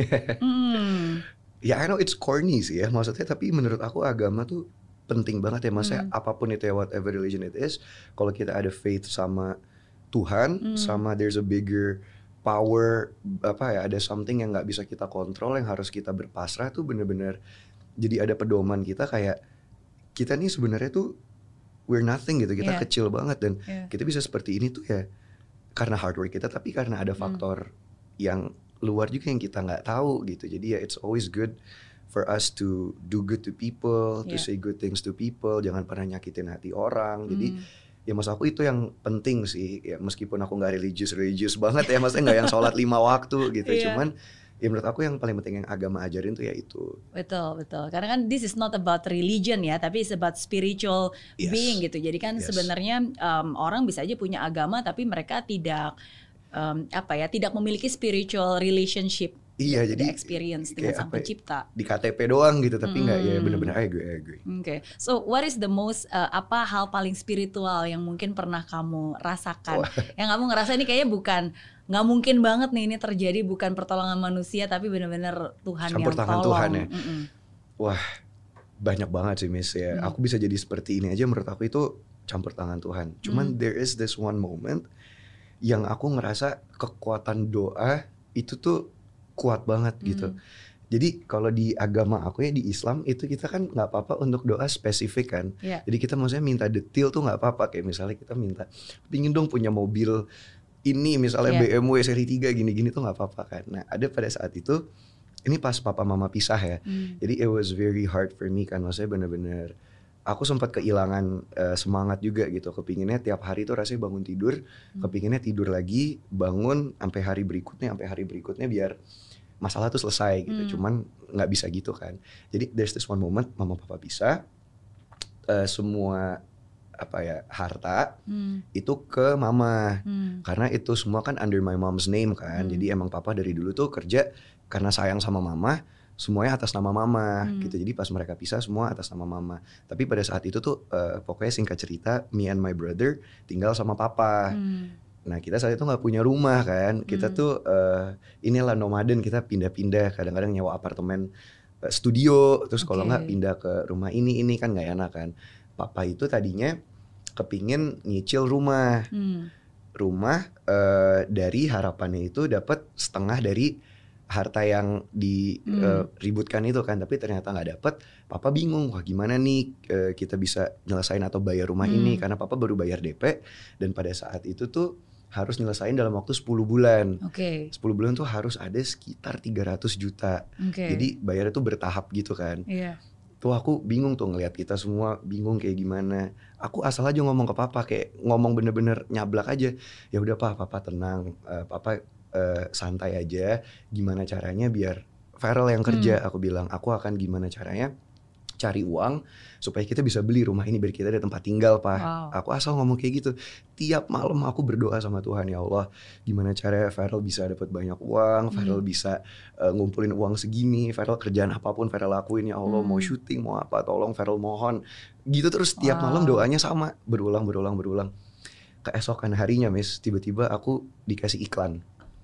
hmm. Ya I know it's corny sih ya maksudnya, tapi menurut aku agama tuh penting banget ya. Maksudnya hmm. apapun itu ya, whatever religion it is, kalau kita ada faith sama Tuhan, hmm. sama there's a bigger power, apa ya, ada something yang nggak bisa kita kontrol, yang harus kita berpasrah, tuh bener-bener jadi ada pedoman kita kayak kita nih sebenarnya tuh we're nothing gitu, kita yeah. kecil banget, dan yeah. kita bisa seperti ini tuh ya karena hard work kita, tapi karena ada faktor hmm. yang luar juga yang kita nggak tahu gitu. Jadi ya it's always good for us to do good to people, yeah. to say good things to people, jangan pernah nyakitin hati orang. Jadi hmm. ya maksud aku itu yang penting sih ya, meskipun aku nggak religius religius banget ya, maksudnya nggak yang sholat lima waktu gitu, yeah. cuman ya menurut aku yang paling penting yang agama ajarin tuh ya itu. Betul, betul. Karena kan this is not about religion ya, tapi it's about spiritual yes. being gitu. Jadi kan yes. sebenarnya um, orang bisa aja punya agama tapi mereka tidak um, apa ya, tidak memiliki spiritual relationship. Iya, jadi experience dengan sang pencipta. Di K T P doang gitu, tapi nggak hmm. ya benar-benar I agree, I agree. Oke, okay. So what is the most uh, apa hal paling spiritual yang mungkin pernah kamu rasakan? Oh. Yang kamu ngerasa ini kayaknya bukan, nggak mungkin banget nih ini terjadi, bukan pertolongan manusia tapi benar-benar Tuhan campur yang tangan tolong. Tuhan ya. Mm-mm. Wah, banyak banget sih Miss ya. Hmm. Aku bisa jadi seperti ini aja menurut aku itu campur tangan Tuhan. Cuman hmm. there is this one moment yang aku ngerasa kekuatan doa itu tuh kuat banget gitu. Hmm. Jadi kalau di agama aku ya, di Islam itu kita kan nggak apa-apa untuk doa spesifik kan. Yeah. Jadi kita maksudnya minta detail tuh nggak apa-apa. Kayak misalnya kita minta, pingin dong punya mobil ini misalnya yeah. B M W seri tiga gini-gini tuh nggak apa-apa kan. Nah ada pada saat itu, ini pas papa mama pisah ya. Hmm. Jadi it was very hard for me kan. Maksudnya bener-bener aku sempat kehilangan uh, semangat juga gitu. Kepinginnya tiap hari tuh rasanya bangun tidur, hmm. kepinginnya tidur lagi, bangun sampai hari berikutnya, sampai hari berikutnya biar masalah tuh selesai gitu. Hmm. Cuman nggak bisa gitu kan. Jadi there's this one moment mama papa pisah, uh, semua apa ya harta hmm. itu ke mama hmm. karena itu semua kan under my mom's name kan. hmm. Jadi emang papa dari dulu tuh kerja karena sayang sama mama, semuanya atas nama mama hmm. gitu. Jadi pas mereka pisah semua atas nama mama. Tapi pada saat itu tuh uh, pokoknya singkat cerita, me and my brother tinggal sama papa. hmm. Nah kita saat itu nggak punya rumah kan, kita hmm. tuh uh, inilah nomaden, kita pindah-pindah, kadang-kadang nyewa apartemen uh, studio, terus okay. kalau nggak pindah ke rumah ini ini kan nggak enak kan. Papa itu tadinya kepingin nyicil rumah, hmm. rumah uh, dari harapannya itu dapat setengah dari harta yang diributkan hmm. uh, itu kan, tapi ternyata nggak dapet. Papa bingung, wah gimana nih uh, kita bisa nyelesain atau bayar rumah hmm. ini, karena papa baru bayar D P dan pada saat itu tuh harus nyelesain dalam waktu sepuluh bulan. Okay. sepuluh bulan tuh harus ada sekitar tiga ratus juta. Okay. Jadi bayarnya tuh bertahap gitu kan. Yeah. Tuh aku bingung tuh ngelihat kita semua bingung kayak gimana. Aku asal aja ngomong ke papa, kayak ngomong bener-bener nyablak aja. Ya udah pak, papa tenang, uh, papa uh, santai aja. Gimana caranya biar Farel yang kerja? Hmm. Aku bilang aku akan gimana caranya cari uang supaya kita bisa beli rumah ini biar kita ada tempat tinggal pak. Wow. Aku asal ngomong kayak gitu. Tiap malam aku berdoa sama Tuhan, ya Allah gimana caranya Farel bisa dapat banyak uang, Farel hmm. bisa uh, ngumpulin uang segini, Farel kerjaan apapun Farel lakuin, ya Allah hmm. mau syuting mau apa tolong Farel mohon. Gitu terus tiap wow. malam doanya sama, berulang berulang berulang. Keesokan harinya Miss, tiba-tiba aku dikasih iklan.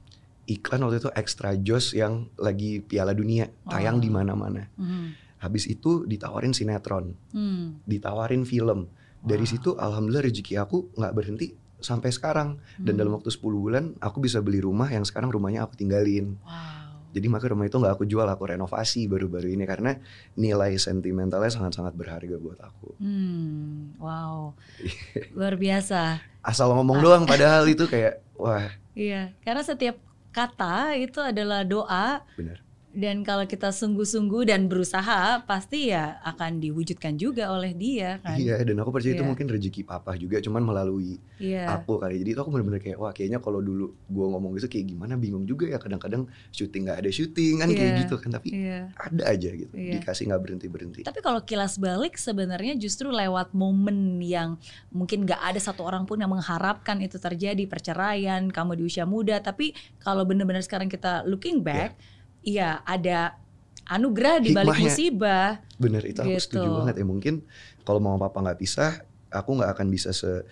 Iklan waktu itu Extra Joss yang lagi Piala Dunia tayang wow. di mana-mana. Hmm. Habis itu ditawarin sinetron, hmm. ditawarin film. Dari wow. situ alhamdulillah rezeki aku gak berhenti sampai sekarang. Dan hmm. dalam waktu sepuluh bulan aku bisa beli rumah yang sekarang rumahnya aku tinggalin. Wow. Jadi makanya rumah itu gak aku jual, aku renovasi baru-baru ini. Karena nilai sentimentalnya sangat-sangat berharga buat aku. Hmm. Wow, luar biasa. Asal ngomong doang padahal itu kayak wah. Iya, karena setiap kata itu adalah doa. Benar. Dan kalau kita sungguh-sungguh dan berusaha, pasti ya akan diwujudkan juga oleh dia kan. Iya, dan aku percaya yeah. itu mungkin rezeki papa juga, cuman melalui yeah. aku kali. Jadi itu aku benar-benar kayak, wah kayaknya kalau dulu gue ngomong gitu kayak gimana, bingung juga ya. Kadang-kadang syuting gak ada syuting kan yeah. kayak gitu kan. Tapi yeah. ada aja gitu, yeah. dikasih gak berhenti-berhenti. Tapi kalau kilas balik sebenarnya justru lewat momen yang mungkin gak ada satu orang pun yang mengharapkan itu terjadi, perceraian, kamu di usia muda. Tapi kalau benar-benar sekarang kita looking back, yeah. iya ada anugerah di balik musibah. Bener, itu aku gitu. Setuju banget ya. Mungkin kalau mama papa gak pisah, aku gak akan bisa se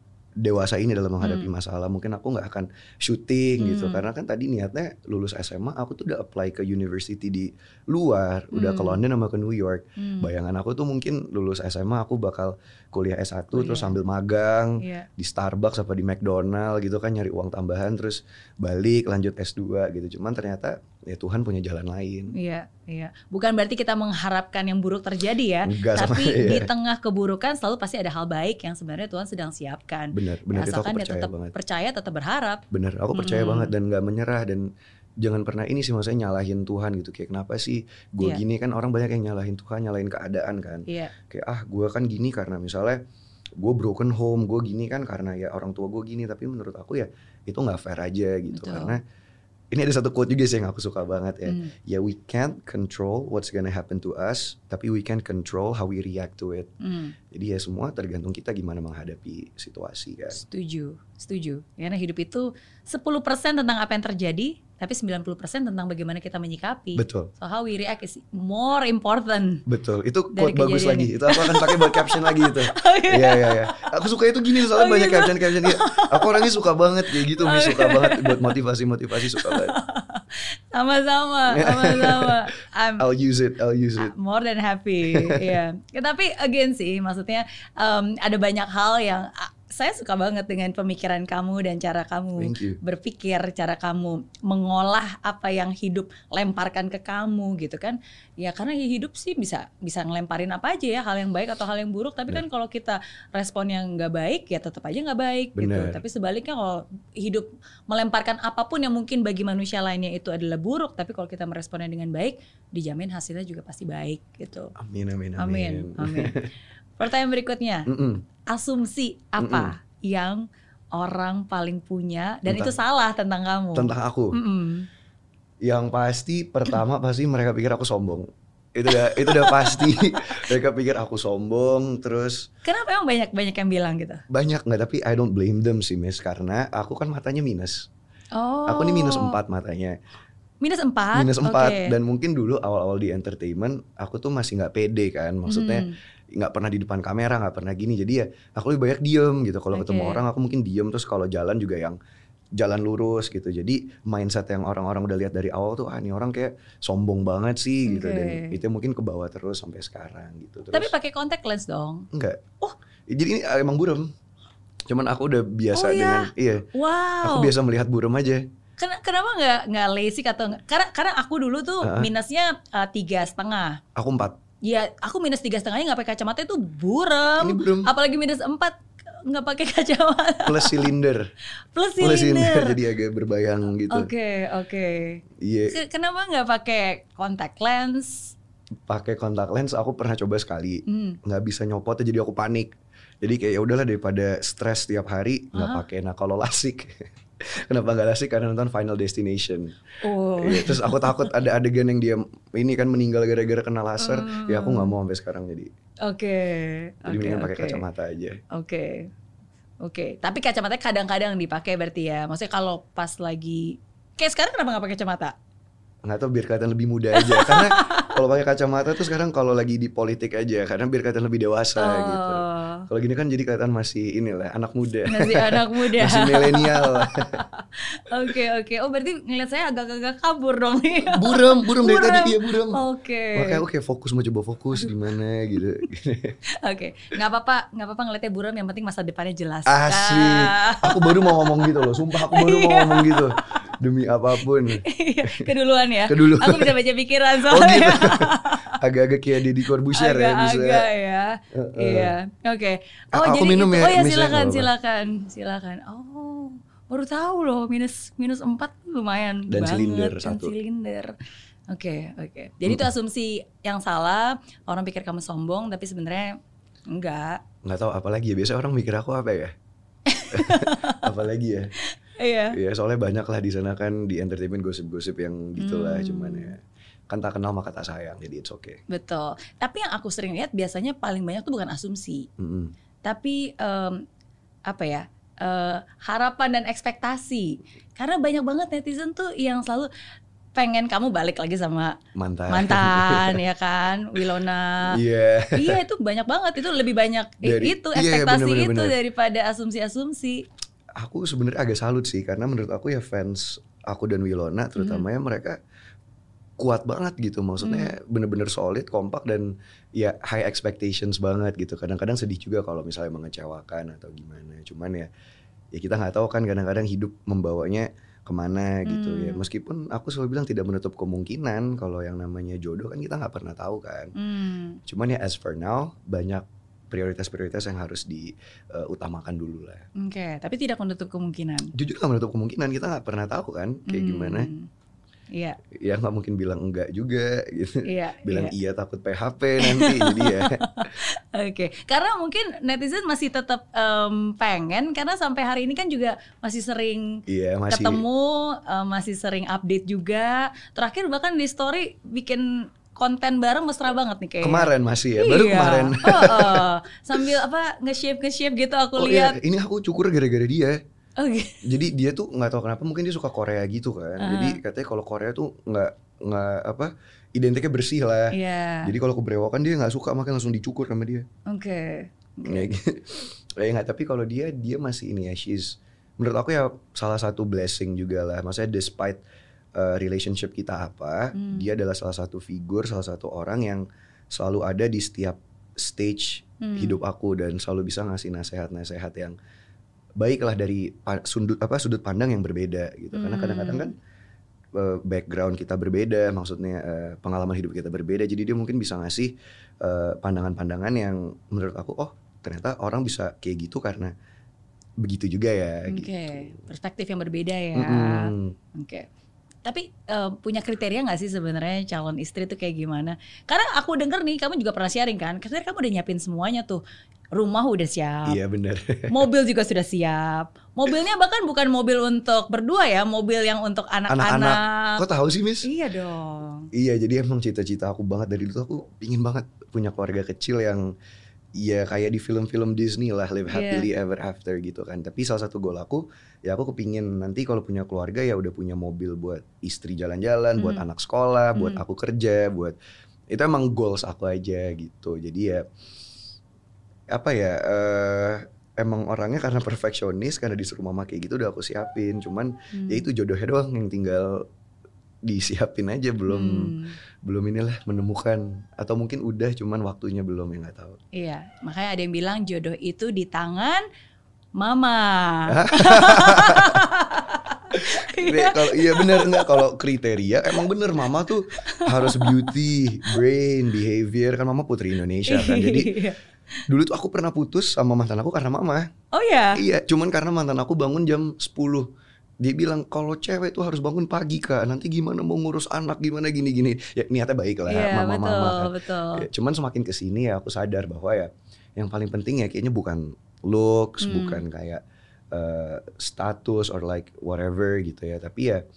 dewasa ini dalam menghadapi hmm. masalah. Mungkin aku gak akan syuting hmm. gitu. Karena kan tadi niatnya lulus S M A aku tuh udah apply ke university di luar, hmm. udah ke London sama ke New York. hmm. Bayangan aku tuh mungkin lulus S M A aku bakal kuliah S satu, oh, terus iya. sambil magang yeah. di Starbucks apa di McDonald gitu kan, nyari uang tambahan, terus balik lanjut S dua gitu. Cuman ternyata ya Tuhan punya jalan lain. Iya, iya. Bukan berarti kita mengharapkan yang buruk terjadi ya. Enggak, tapi sama, iya. di tengah keburukan selalu pasti ada hal baik yang sebenarnya Tuhan sedang siapkan. Benar, benar. Ya, asalkan itu aku dia tetap banget. percaya, tetap berharap. Benar, aku percaya hmm. banget dan gak menyerah. Dan jangan pernah ini sih, maksudnya nyalahin Tuhan gitu. Kayak kenapa sih gue yeah. gini, kan orang banyak yang nyalahin Tuhan, nyalahin keadaan kan. Yeah. Kayak ah gue kan gini karena misalnya gue broken home, gue gini kan karena ya orang tua gue gini. Tapi menurut aku ya itu gak fair aja gitu. Betul. Karena ini ada satu quote juga sih yang aku suka banget ya. Mm. Ya we can't control what's gonna happen to us, tapi we can control how we react to it. Mm. Jadi ya semua tergantung kita gimana menghadapi situasi kan. Setuju, setuju. Karena hidup itu sepuluh persen tentang apa yang terjadi, tapi sembilan puluh persen tentang bagaimana kita menyikapi. Betul. So how we react is more important. Betul. Itu quote bagus lagi. Itu aku akan pakai buat caption lagi itu. Oh, iya. Iya iya iya. Aku suka itu gini soalnya oh, banyak gitu. caption-caption gitu. Aku orangnya suka banget kayak gitu, oh, suka iya. banget buat motivasi-motivasi, suka banget. Sama-sama, sama-sama. I'm, I'll use it, I'll use it. More than happy. Iya. Yeah. Tapi again sih, maksudnya um, ada banyak hal yang saya suka banget dengan pemikiran kamu dan cara kamu berpikir, cara kamu mengolah apa yang hidup lemparkan ke kamu gitu kan. Ya karena hidup sih bisa bisa ngelemparin apa aja ya, hal yang baik atau hal yang buruk. Tapi Bener. kan kalau kita respon yang nggak baik ya tetap aja nggak baik Bener. gitu. Tapi sebaliknya kalau hidup melemparkan apapun yang mungkin bagi manusia lainnya itu adalah buruk, tapi kalau kita meresponnya dengan baik, dijamin hasilnya juga pasti baik gitu. Amin amin amin. Amin. Amin. Pertanyaan berikutnya, Mm-mm. asumsi apa Mm-mm. yang orang paling punya dan tentang, itu salah tentang kamu? Tentang aku. Mm-mm. Yang pasti pertama pasti mereka pikir aku sombong. Itu udah itu udah pasti. Mereka pikir aku sombong terus. Kenapa emang banyak banyak yang bilang gitu? Banyak nggak, tapi I don't blame them sih Miss, karena aku kan matanya minus. Oh. Aku nih minus empat matanya. Minus empat? Minus empat Okay. Dan mungkin dulu awal-awal di entertainment aku tuh masih nggak pede kan, maksudnya nggak hmm. pernah di depan kamera, nggak pernah gini, jadi ya aku lebih banyak diem gitu. Kalau okay. ketemu orang aku mungkin diem, terus kalau jalan juga yang jalan lurus gitu. Jadi mindset yang orang-orang udah lihat dari awal tuh, ah ini orang kayak sombong banget sih okay. gitu. Dan itu mungkin ke bawah terus sampai sekarang gitu. Terus, tapi pakai contact lens dong? Enggak. Oh, jadi ini emang buram. Cuman aku udah biasa oh, dengan ya? iya. Wow. Aku biasa melihat buram aja. Kenapa nggak nggak LASIK atau nggak? Karena karena aku dulu tuh uh-huh. minusnya uh, tiga setengah. Aku empat. Ya, aku minus tiga setengahnya nggak pakai kacamata itu buram. Ini buram. Apalagi minus empat nggak pakai kacamata. Plus silinder. Plus silinder. Plus silinder jadi agak berbayang gitu. Oke okay, oke. Okay. Iya. Yeah. Kenapa nggak pakai contact lens? Pakai contact lens aku pernah coba sekali, nggak hmm. bisa nyopot, jadi aku panik. Jadi kayak ya udahlah daripada stres tiap hari nggak uh-huh. pakai. Nah kalau LASIK, kenapa nggak LASIK? Karena nonton Final Destination. Oh. Ya, terus aku takut ada adegan yang dia ini kan meninggal gara-gara kena laser. Uh. Ya aku nggak mau sampai sekarang jadi. Oke. Okay. Jadi okay, mendingan pakai okay. kacamata aja. Oke. Okay. Oke. Okay. Tapi kacamatanya kadang-kadang dipakai berarti ya. Maksudnya kalau pas lagi kayak sekarang kenapa nggak pakai kacamata? Nggak tahu, biar kelihatan lebih muda aja. Karena kalau pakai kacamata tuh sekarang kalau lagi di politik aja, karena biar kelihatan lebih dewasa oh. gitu. Kalau gini kan jadi kelihatan masih inilah anak muda. Masih anak muda. Masih milenial. Oke oke. Oh berarti ngeliat saya agak-agak kabur dong nih. Buram, buram dari tadi dia buram. Oke. Okay. Makanya aku kayak fokus, mau coba fokus gimana gitu. Oke, okay. nggak apa-apa, nggak apa-apa ngeliatnya buram, yang penting masa depannya jelas. Asik. Ah. Aku baru mau ngomong gitu loh, sumpah aku baru mau ngomong gitu. Demi apapun. Keduluan ya. Keduluan. Aku bisa baca pikiran soalnya. Oh gitu. Agak-agak kayak Deddy Corbuzier ya bisa. Agak-agak ya. Uh, uh. Iya. Oke. Okay. Oh aku jadi minum itu. Ya, oh ya silakan silakan silakan. Oh baru tahu loh minus minus empat lumayan dan banget. Silinder dan satu. silinder. Oke okay, oke. Okay. Jadi hmm. itu asumsi yang salah. Orang pikir kamu sombong tapi sebenarnya enggak. Nggak tahu apalagi ya. Biasanya orang mikir aku apa ya? Apalagi ya. Iya. Iya soalnya banyak lah di sana kan, di entertainment gosip-gosip yang gitulah. Hmm. Cuman ya kan tak kenal maka tak sayang, jadi it's okay. Betul. Tapi yang aku sering lihat biasanya paling banyak tuh bukan asumsi, mm-hmm. tapi um, apa ya uh, harapan dan ekspektasi. Karena banyak banget netizen tuh yang selalu pengen kamu balik lagi sama mantan, mantan ya kan, Wilona. Iya. Yeah. Iya itu banyak banget, itu lebih banyak Dari, itu ekspektasi iya, bener, bener, itu bener. Daripada asumsi-asumsi. Aku sebenarnya agak salut sih, karena menurut aku ya fans aku dan Wilona terutamanya hmm. mereka kuat banget gitu, maksudnya hmm. bener-bener solid, kompak, dan ya high expectations banget gitu. Kadang-kadang sedih juga kalau misalnya mengecewakan atau gimana, cuman ya ya kita nggak tahu kan kadang-kadang hidup membawanya kemana gitu hmm. ya. Meskipun aku selalu bilang tidak menutup kemungkinan, kalau yang namanya jodoh kan kita nggak pernah tahu kan. Hmm. Cuman ya as for now banyak prioritas-prioritas yang harus diutamakan uh, dulu lah. Oke, okay, tapi tidak menutup kemungkinan. Jujur nggak menutup kemungkinan, kita nggak pernah tahu kan kayak hmm. gimana. Iya. Ya nggak mungkin bilang enggak juga gitu. Iya, bilang iya. iya takut P H P nanti jadi ya. Oke, okay. Karena mungkin netizen masih tetap um, pengen, karena sampai hari ini kan juga masih sering iya, masih... ketemu, um, masih sering update juga. Terakhir bahkan di story bikin konten bareng mesra banget nih kayaknya. Kemarin masih ya, baru iya. kemarin. Oh, oh. Sambil apa nge-shape nge-shape gitu aku oh, lihat. Iya. Ini aku cukur gara-gara dia. Okay. Jadi dia tuh nggak tahu kenapa, mungkin dia suka Korea gitu kan. Uh. Jadi katanya kalau Korea tuh nggak nggak apa identiknya bersih lah. Yeah. Jadi kalau keberewokan dia nggak suka, makanya langsung dicukur sama dia. Oke. Okay. Okay. Ya nggak, tapi kalau dia dia masih ini ya, she's menurut aku ya salah satu blessing juga lah. Maksudnya despite uh, relationship kita apa, hmm. dia adalah salah satu figur, salah satu orang yang selalu ada di setiap stage hmm. hidup aku, dan selalu bisa ngasih nasihat-nasihat yang baiklah dari sudut apa sudut pandang yang berbeda gitu. Hmm. Karena kadang-kadang kan uh, background kita berbeda, maksudnya uh, pengalaman hidup kita berbeda, jadi dia mungkin bisa ngasih uh, pandangan-pandangan yang menurut aku oh ternyata orang bisa kayak gitu karena begitu juga ya. Oke, okay. Gitu. Perspektif yang berbeda ya. Mm-hmm. Oke. Okay. Tapi uh, punya kriteria nggak sih sebenarnya calon istri tuh kayak gimana? Karena aku denger nih kamu juga pernah sharing kan, katanya kamu udah nyiapin semuanya tuh. rumah udah siap. Iya benar. Mobil juga sudah siap. Mobilnya bahkan bukan mobil untuk berdua ya, mobil yang untuk anak-anak. Anak-anak. Kok tahu sih, Miss? Iya dong. Iya, jadi emang cita-cita aku banget dari dulu, aku pingin banget punya keluarga kecil yang ya kayak di film-film Disney lah, live happily yeah. ever after gitu kan. Tapi salah satu goal aku, ya aku kepingin nanti kalau punya keluarga ya udah punya mobil buat istri jalan-jalan, hmm. buat anak sekolah, hmm. buat aku kerja, buat itu emang goals aku aja gitu. Jadi ya apa ya, uh, emang orangnya karena perfeksionis, karena disuruh mama kayak gitu udah aku siapin. Cuman hmm. ya itu jodohnya doang yang tinggal disiapin aja, belum hmm. belum inilah menemukan, atau mungkin udah cuman waktunya belum, ya nggak tahu. Iya, makanya ada yang bilang jodoh itu di tangan mama. Iya. Kalau iya benar, nggak, kalau kriteria emang bener mama tuh harus beauty, brain, behavior, kan mama putri Indonesia kan. Jadi dulu tuh aku pernah putus sama mantan aku karena mama. Oh ya? Iya, cuman karena mantan aku bangun jam sepuluh. Dia bilang kalau cewek tuh harus bangun pagi kak, nanti gimana mau ngurus anak, gimana gini-gini. Ya niatnya baik lah, yeah, mama-mama betul, kan. Betul. Ya, cuman semakin kesini ya aku sadar bahwa ya yang paling penting ya kayaknya bukan looks, hmm. bukan kayak uh, status or like whatever gitu ya. Tapi ya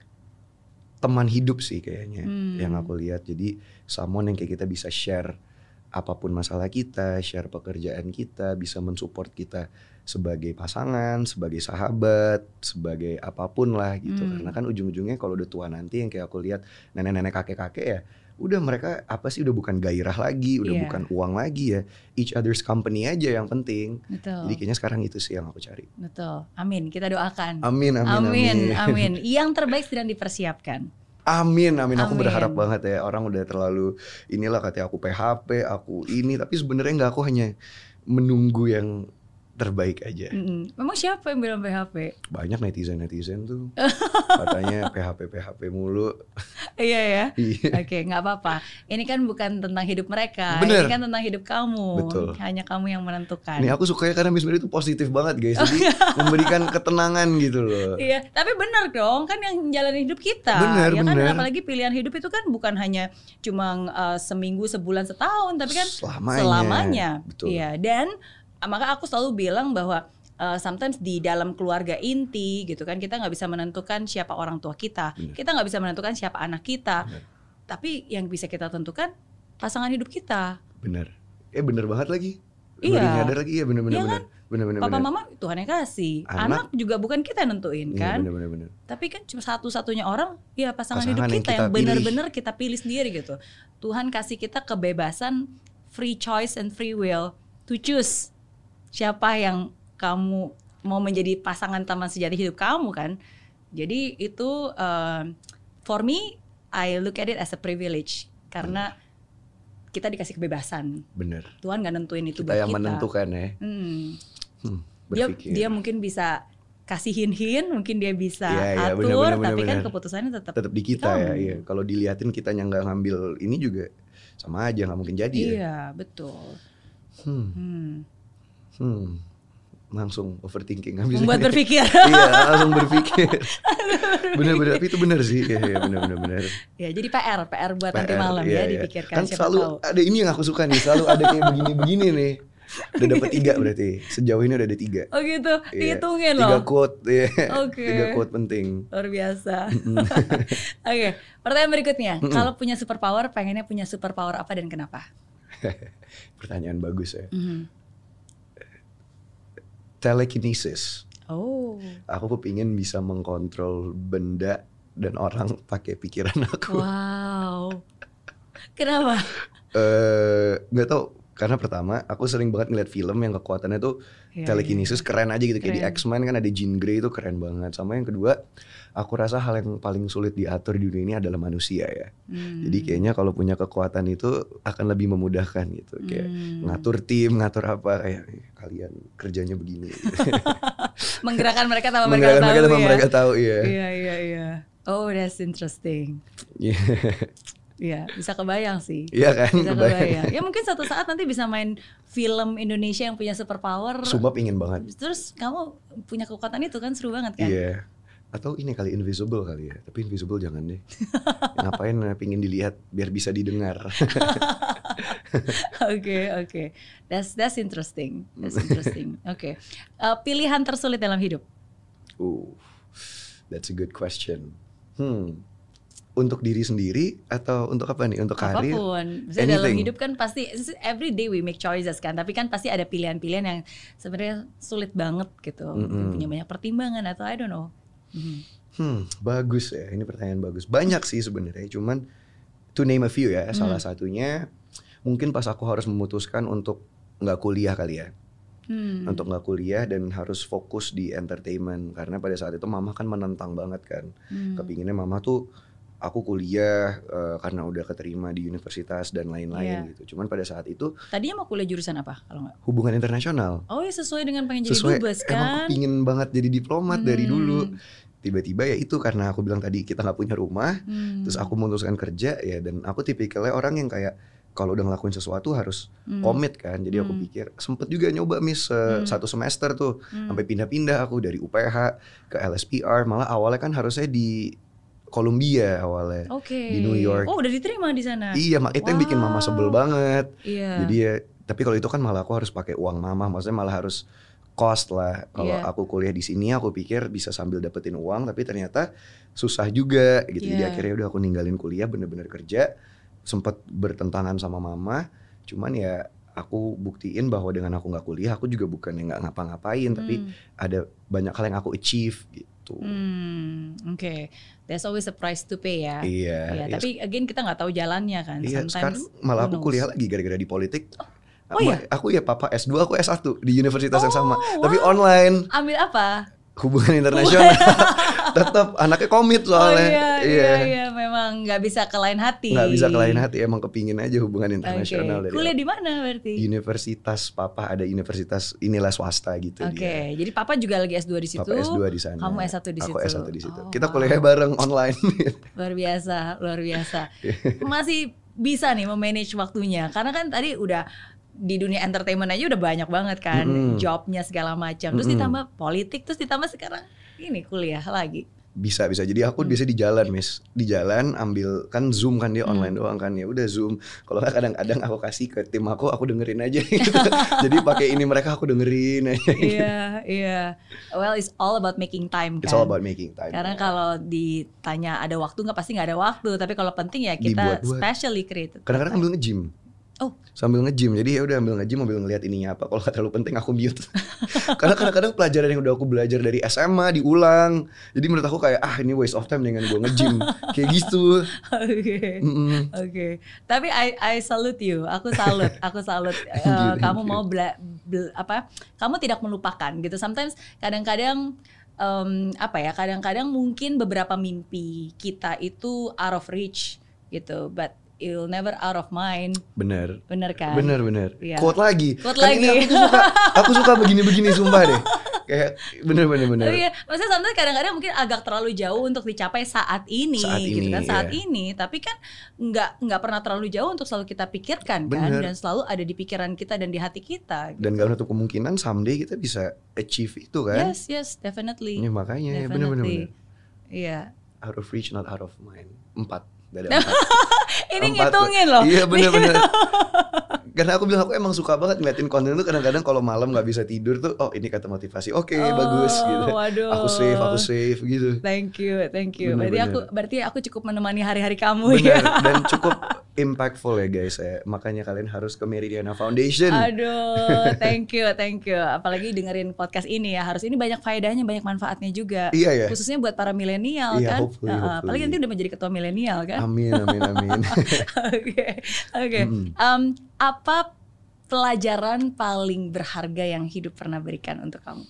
teman hidup sih kayaknya hmm. yang aku lihat. Jadi someone yang kayak kita bisa share apapun masalah kita, share pekerjaan kita, bisa mensupport kita sebagai pasangan, sebagai sahabat, sebagai apapun lah gitu. Hmm. Karena kan ujung-ujungnya kalau udah tua nanti yang kayak aku lihat nenek-nenek kakek-kakek ya, udah mereka apa sih, udah bukan gairah lagi, udah yeah. bukan uang lagi ya, each other's company aja yang penting. Betul. Jadi kayaknya sekarang itu sih yang aku cari. Betul. Amin, kita doakan. Amin, amin, amin. Amin, amin. Yang terbaik sedang dipersiapkan. Amin, amin. Aku amin. berharap banget ya. Orang udah terlalu inilah katanya aku P H P, aku ini. Tapi sebenarnya nggak, aku hanya menunggu yang terbaik aja. Mm-mm. Memang siapa yang bilang P H P? Banyak netizen-netizen tuh. Katanya P H P P H P mulu. Iya ya. Iya. Oke, nggak apa-apa. Ini kan bukan tentang hidup mereka. Bener. Ini kan tentang hidup kamu. Betul. Hanya kamu yang menentukan. Nih aku sukanya karena Miss Mary itu positif banget guys. Jadi memberikan ketenangan gitu loh. Iya, tapi benar dong, kan yang jalanin hidup kita. Bener, ya bener. kan, apalagi pilihan hidup itu kan bukan hanya cuma uh, seminggu, sebulan, setahun, tapi kan selamanya. selamanya. Betul. Iya, dan maka aku selalu bilang bahwa uh, sometimes di dalam keluarga inti gitu kan, kita nggak bisa menentukan siapa orang tua kita, bener. Kita nggak bisa menentukan siapa anak kita, bener. Tapi yang bisa kita tentukan pasangan hidup kita. Bener, eh bener banget lagi. Iya. Baru nyadar lagi ya, bener-bener. Iya kan? Bener-bener. Papa mama Tuhan yang kasih, anak, anak juga bukan kita nentuin kan. Iya, bener-bener. Tapi kan cuma satu-satunya orang, ya pasangan, pasangan hidup kita yang, kita yang benar-benar kita pilih sendiri gitu. Tuhan kasih kita kebebasan, free choice and free will to choose siapa yang kamu mau menjadi pasangan teman sejati hidup kamu kan. Jadi itu uh, for me I look at it as a privilege karena hmm. kita dikasih kebebasan. Bener. Tuhan nggak nentuin itu kita buat yang kita. Menentukan ya. Hmm. Hmm, dia dia mungkin bisa kasih hin-hin, mungkin dia bisa ya, ya, atur, bener, bener, tapi bener. Kan keputusannya tetap tetap di kita ya. Iya. Kalau diliatin kitanya nggak ngambil ini juga sama aja, nggak mungkin jadi. Iya ya. betul. Hmm. Hmm. Hmm, langsung overthinking. Membuat berpikir. Iya, langsung berpikir. Bener-bener, tapi itu bener sih. Iya, ya, bener-bener. Bener. Ya, jadi P R, P R buat P R, nanti malam iya, ya, iya. dipikirkan. Kan siapa selalu tahu. Ada ini yang aku suka nih, selalu ada kayak begini-begini nih. Udah dapet tiga berarti, sejauh ini udah ada tiga. Oh gitu, iya. dihitungin loh. Tiga quote, ya. Okay. Tiga quote penting. Luar biasa. Oke, okay, pertanyaan berikutnya. Kalau punya superpower, pengennya punya superpower apa dan kenapa? Pertanyaan bagus ya. Mm-hmm. Telekinesis. Oh. Aku kepingin bisa mengkontrol benda dan orang pakai pikiran aku. Wow. Kenapa? Eh, nggak tahu. Karena pertama, aku sering banget ngeliat film yang kekuatannya tuh ya, telekinesis, ya. Keren aja gitu. Kayak di X-Men kan ada Jean Grey itu keren banget. Sama yang kedua, aku rasa hal yang paling sulit diatur di dunia ini adalah manusia ya. Hmm. Jadi kayaknya kalau punya kekuatan itu akan lebih memudahkan gitu. Kayak hmm. ngatur tim, ngatur apa, kayak kalian kerjanya begini. Menggerakkan mereka tanpa mereka tahu mereka, ya. mereka tahu ya. Iya, iya, iya. Oh, that's interesting. Iya. Iya, bisa kebayang sih. Iya kan, bisa kebayang. kebayang. Ya mungkin suatu saat nanti bisa main film Indonesia yang punya superpower. Sumpah pingin banget. Terus kamu punya kekuatan itu kan, seru banget kan? Iya. Atau ini kali invisible kali ya. Tapi invisible jangan deh. Ngapain pingin dilihat biar bisa didengar. Oke oke, that's that's interesting, that's interesting. Oke, okay. uh, pilihan tersulit dalam hidup? Uh, that's a good question. Hmm, untuk diri sendiri atau untuk apa nih? Untuk karir? Apapun. Misalnya dalam hidup kan pasti every day we make choices kan, tapi kan pasti ada pilihan-pilihan yang sebenarnya sulit banget gitu, mm-hmm. punya banyak pertimbangan atau I don't know. Mm-hmm. Hmm, bagus ya. Ini pertanyaan bagus. Banyak sih sebenarnya, cuman to name a few ya. Mm. Salah satunya mungkin pas aku harus memutuskan untuk nggak kuliah kali ya. Hmm. Untuk gak kuliah dan harus fokus di entertainment. Karena pada saat itu mama kan menentang banget kan. hmm. Kepinginnya mama tuh aku kuliah uh, karena udah keterima di universitas dan lain-lain yeah. gitu. Cuman pada saat itu tadinya mau kuliah jurusan apa kalau nggak? Hubungan internasional. Oh ya, sesuai dengan pengen jadi sesuai, dubes kan. Emang kepingin banget jadi diplomat hmm. dari dulu. Tiba-tiba ya itu karena aku bilang tadi kita gak punya rumah. hmm. Terus aku memutuskan kerja ya. Dan aku tipikalnya orang yang kayak kalau udah ngelakuin sesuatu harus hmm. komit kan. Jadi hmm. aku pikir sempet juga nyoba miss uh, hmm. satu semester tuh hmm. sampai pindah-pindah aku dari U P H ke L S P R. Malah awalnya kan harusnya di Columbia awalnya, okay. di New York. Oh udah diterima di sana? Iya, mak itu wow. yang bikin mama sebel banget. Yeah. Jadi ya, tapi kalau itu kan malah aku harus pakai uang mama. Maksudnya malah harus cost lah. Kalau yeah. aku kuliah di sini aku pikir bisa sambil dapetin uang, tapi ternyata susah juga gitu. Yeah. Jadi akhirnya udah aku ninggalin kuliah, bener-bener kerja. Sempat bertentangan sama mama, cuman ya aku buktiin bahwa dengan aku nggak kuliah aku juga bukan yang nggak ngapa-ngapain, hmm. tapi ada banyak hal yang aku achieve gitu. Hmm, Oke, okay. There's always a price to pay ya. Iya. Ya, iya. Tapi again kita nggak tahu jalannya kan. Iya. Sometimes, sekarang malah aku kuliah lagi gara-gara di politik. Oh, oh ya? Aku ya papa S dua, aku S satu di universitas oh, yang sama, wow. tapi online. Ambil apa? Hubungan internasional. Tetap anaknya komit soalnya. Oh iya, iya, iya, memang nggak bisa ke lain hati. Nggak bisa ke lain hati, emang kepingin aja hubungan internasional. Okay. Kuliah di mana berarti? Universitas papa ada universitas inilah swasta gitu. Oke, okay. Jadi papa juga lagi S dua di situ. Papa S dua di sana. Kamu S satu di situ. Aku S satu di situ. Oh, Kita wow. kuliah bareng online. Luar biasa, luar biasa. Masih bisa nih memanage waktunya, karena kan tadi udah di dunia entertainment aja udah banyak banget kan, mm-hmm. jobnya segala macam. Terus mm-hmm. ditambah politik, terus ditambah sekarang ini kuliah lagi. Bisa bisa. Jadi aku hmm. biasa di jalan, Miss. Di jalan ambil kan Zoom kan dia hmm. online doang kan, ya udah Zoom. Kalau nggak kadang-kadang aku kasih ke tim aku, aku dengerin aja gitu. Jadi pakai ini mereka aku dengerin aja. Iya, iya. Well, it's all about making time kan. It's all about making time. Karena ya. Kalau ditanya ada waktu nggak, pasti nggak ada waktu. Tapi kalau penting ya kita dibuat-buat. Specially created. Kadang-kadang ambil nge-gym. Oh, sambil nge-gym. Jadi ya udah ambil nge-gym, ambil ngeliat ininya apa. Kalau nggak terlalu penting aku mute. Karena kadang-kadang pelajaran yang udah aku belajar dari S M A diulang. Jadi menurut aku kayak ah ini waste of time dengan gue nge-gym. Kayak gitu. Oke. Okay. Mm-hmm. Oke. Okay. Tapi I I salute you. Aku salut. Aku salut. Uh, kamu mau bela, bela, apa? Kamu tidak melupakan gitu. Sometimes kadang-kadang um, apa ya? Kadang-kadang mungkin beberapa mimpi kita itu out of reach gitu. But you'll never out of mind. Bener. Bener kan? Bener bener. Ya. Quote lagi. Quote kan lagi. Ini aku tuh suka, aku suka begini-begini sumpah deh. Kayak bener bener bener. Oh iya, maksudnya sometimes kadang-kadang mungkin agak terlalu jauh untuk dicapai saat ini, saat gitu ini, kan saat iya. ini. Tapi kan nggak nggak pernah terlalu jauh untuk selalu kita pikirkan kan, bener. Dan selalu ada di pikiran kita dan di hati kita. Gitu. Dan gak menutup kemungkinan someday kita bisa achieve itu kan? Yes yes definitely. Ini makanya bener-bener. Iya. Out of reach not out of mind. Empat. Dari empat. Ini empat ngitungin tuh. loh. Iya bener-bener. Karena aku bilang aku emang suka banget ngeliatin konten tuh kadang-kadang kalau malam nggak bisa tidur tuh, oh ini kata motivasi, oke okay, oh, bagus gitu. Waduh. Aku save, aku save gitu. Thank you, thank you. Bener, berarti bener. aku berarti aku cukup menemani hari-hari kamu. Bener. Ya. Dan cukup impactful ya guys ya. Makanya kalian harus ke Meridiana Foundation. Aduh, thank you, thank you. Apalagi dengerin podcast ini ya, harus ini banyak faedahnya, banyak manfaatnya juga. Iya ya. Khususnya buat para milenial iya, kan. Hopefully, uh, hopefully. Apalagi nanti udah menjadi ketua milenial kan. Amin, amin, amin. Oke, oke. Apa pelajaran paling berharga yang hidup pernah berikan untuk kamu?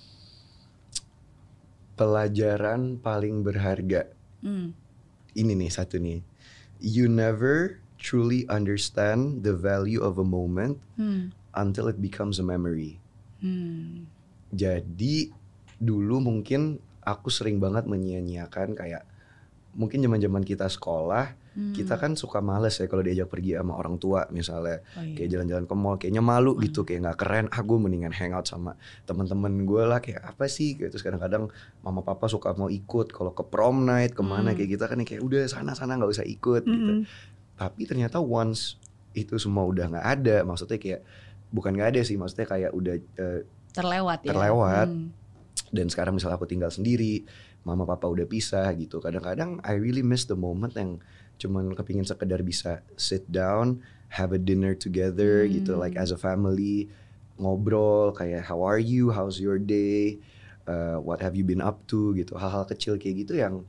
Pelajaran paling berharga. Hmm. Ini nih satu nih. You never truly understand the value of a moment hmm. until it becomes a memory. Hmm. Jadi dulu mungkin aku sering banget menyia-nyiakan kayak mungkin zaman-zaman kita sekolah, hmm. kita kan suka males ya kalau diajak pergi sama orang tua misalnya, oh, iya. kayak jalan-jalan ke mall, kayaknya malu hmm. gitu, kayak nggak keren. Ah gue mendingan hangout sama teman-teman gue lah, kayak apa sih? Kayak terus kadang-kadang mama papa suka mau ikut kalau ke prom night kemana hmm. kayak kita kan kayak udah sana-sana nggak usah ikut hmm. gitu. Tapi ternyata once itu semua udah nggak ada, maksudnya kayak bukan nggak ada sih, maksudnya kayak udah uh, terlewat ya. Terlewat. Hmm. Dan sekarang misalnya aku tinggal sendiri, mama papa udah pisah gitu. Kadang-kadang I really miss the moment yang cuman kepingin sekedar bisa sit down, have a dinner together hmm. gitu, like as a family, ngobrol kayak how are you, how's your day, uh, what have you been up to gitu. Hal-hal kecil kayak gitu yang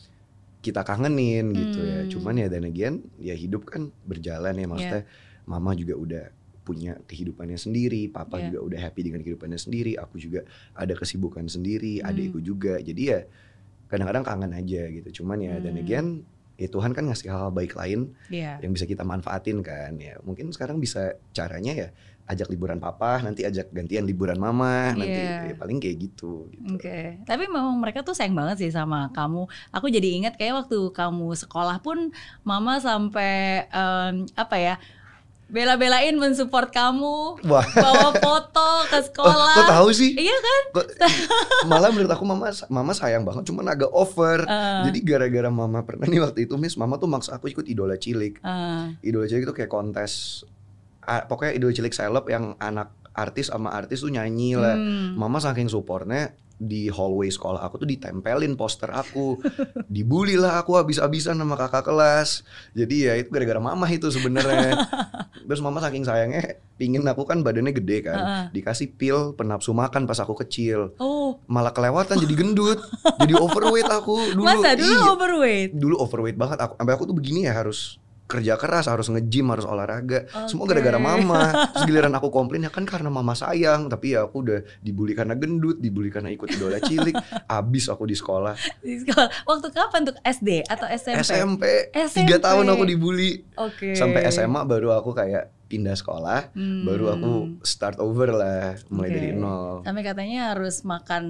kita kangenin gitu hmm. ya. Cuman ya dan again ya hidup kan berjalan ya, maksudnya yeah. mama juga udah punya kehidupannya sendiri, papa yeah. juga udah happy dengan kehidupannya sendiri, aku juga ada kesibukan sendiri, hmm. adikku juga. Jadi ya kadang-kadang kangen aja gitu. Cuman ya hmm. dan again ya Tuhan kan ngasih hal-hal baik lain yeah. yang bisa kita manfaatin kan ya. Mungkin sekarang bisa caranya ya ajak liburan papa, nanti ajak gantian liburan mama, yeah. nanti ya paling kayak gitu, gitu. Oke, okay. Tapi memang mereka tuh sayang banget sih sama kamu. Aku jadi ingat kayak waktu kamu sekolah pun mama sampai um, apa ya, bela-belain mensupport kamu. Wah. Bawa foto ke sekolah. Oh, kok tahu sih? Iya kan? Kok, malah menurut aku mama mama sayang banget, cuman agak over. Uh. Jadi gara-gara mama pernah nih waktu itu Miss, mama tuh maksa aku ikut Idola Cilik. Uh. Idola Cilik itu kayak kontes, pokoknya Idola Cilik seleb yang anak artis sama artis tuh nyanyi lah. Hmm. Mama saking supportnya, di hallway sekolah aku tuh ditempelin poster aku. Dibully lah aku habis-habisan sama kakak kelas. Jadi ya itu gara-gara mama itu sebenarnya. Terus mama saking sayangnya pingin aku kan badannya gede kan, uh-uh. dikasih pil penafsu makan pas aku kecil. Oh. Malah kelewatan jadi gendut. Jadi overweight aku dulu. Masa dulu iya. overweight? Dulu overweight banget aku. Sampai aku tuh begini ya, harus kerja keras, harus nge-gym, harus olahraga. Okay. Semua gara-gara mama. Terus giliran aku komplain ya kan karena mama sayang. Tapi ya aku udah dibully karena gendut, dibully karena ikut Idola Cilik. Abis aku di sekolah. Di sekolah. Waktu kapan tuh? S D atau S M P? S M P. Tiga tahun aku dibully. Oke. Okay. Sampai S M A baru aku kayak pindah sekolah. Hmm. Baru aku start over lah. Mulai okay. dari nol. Sampai katanya harus makan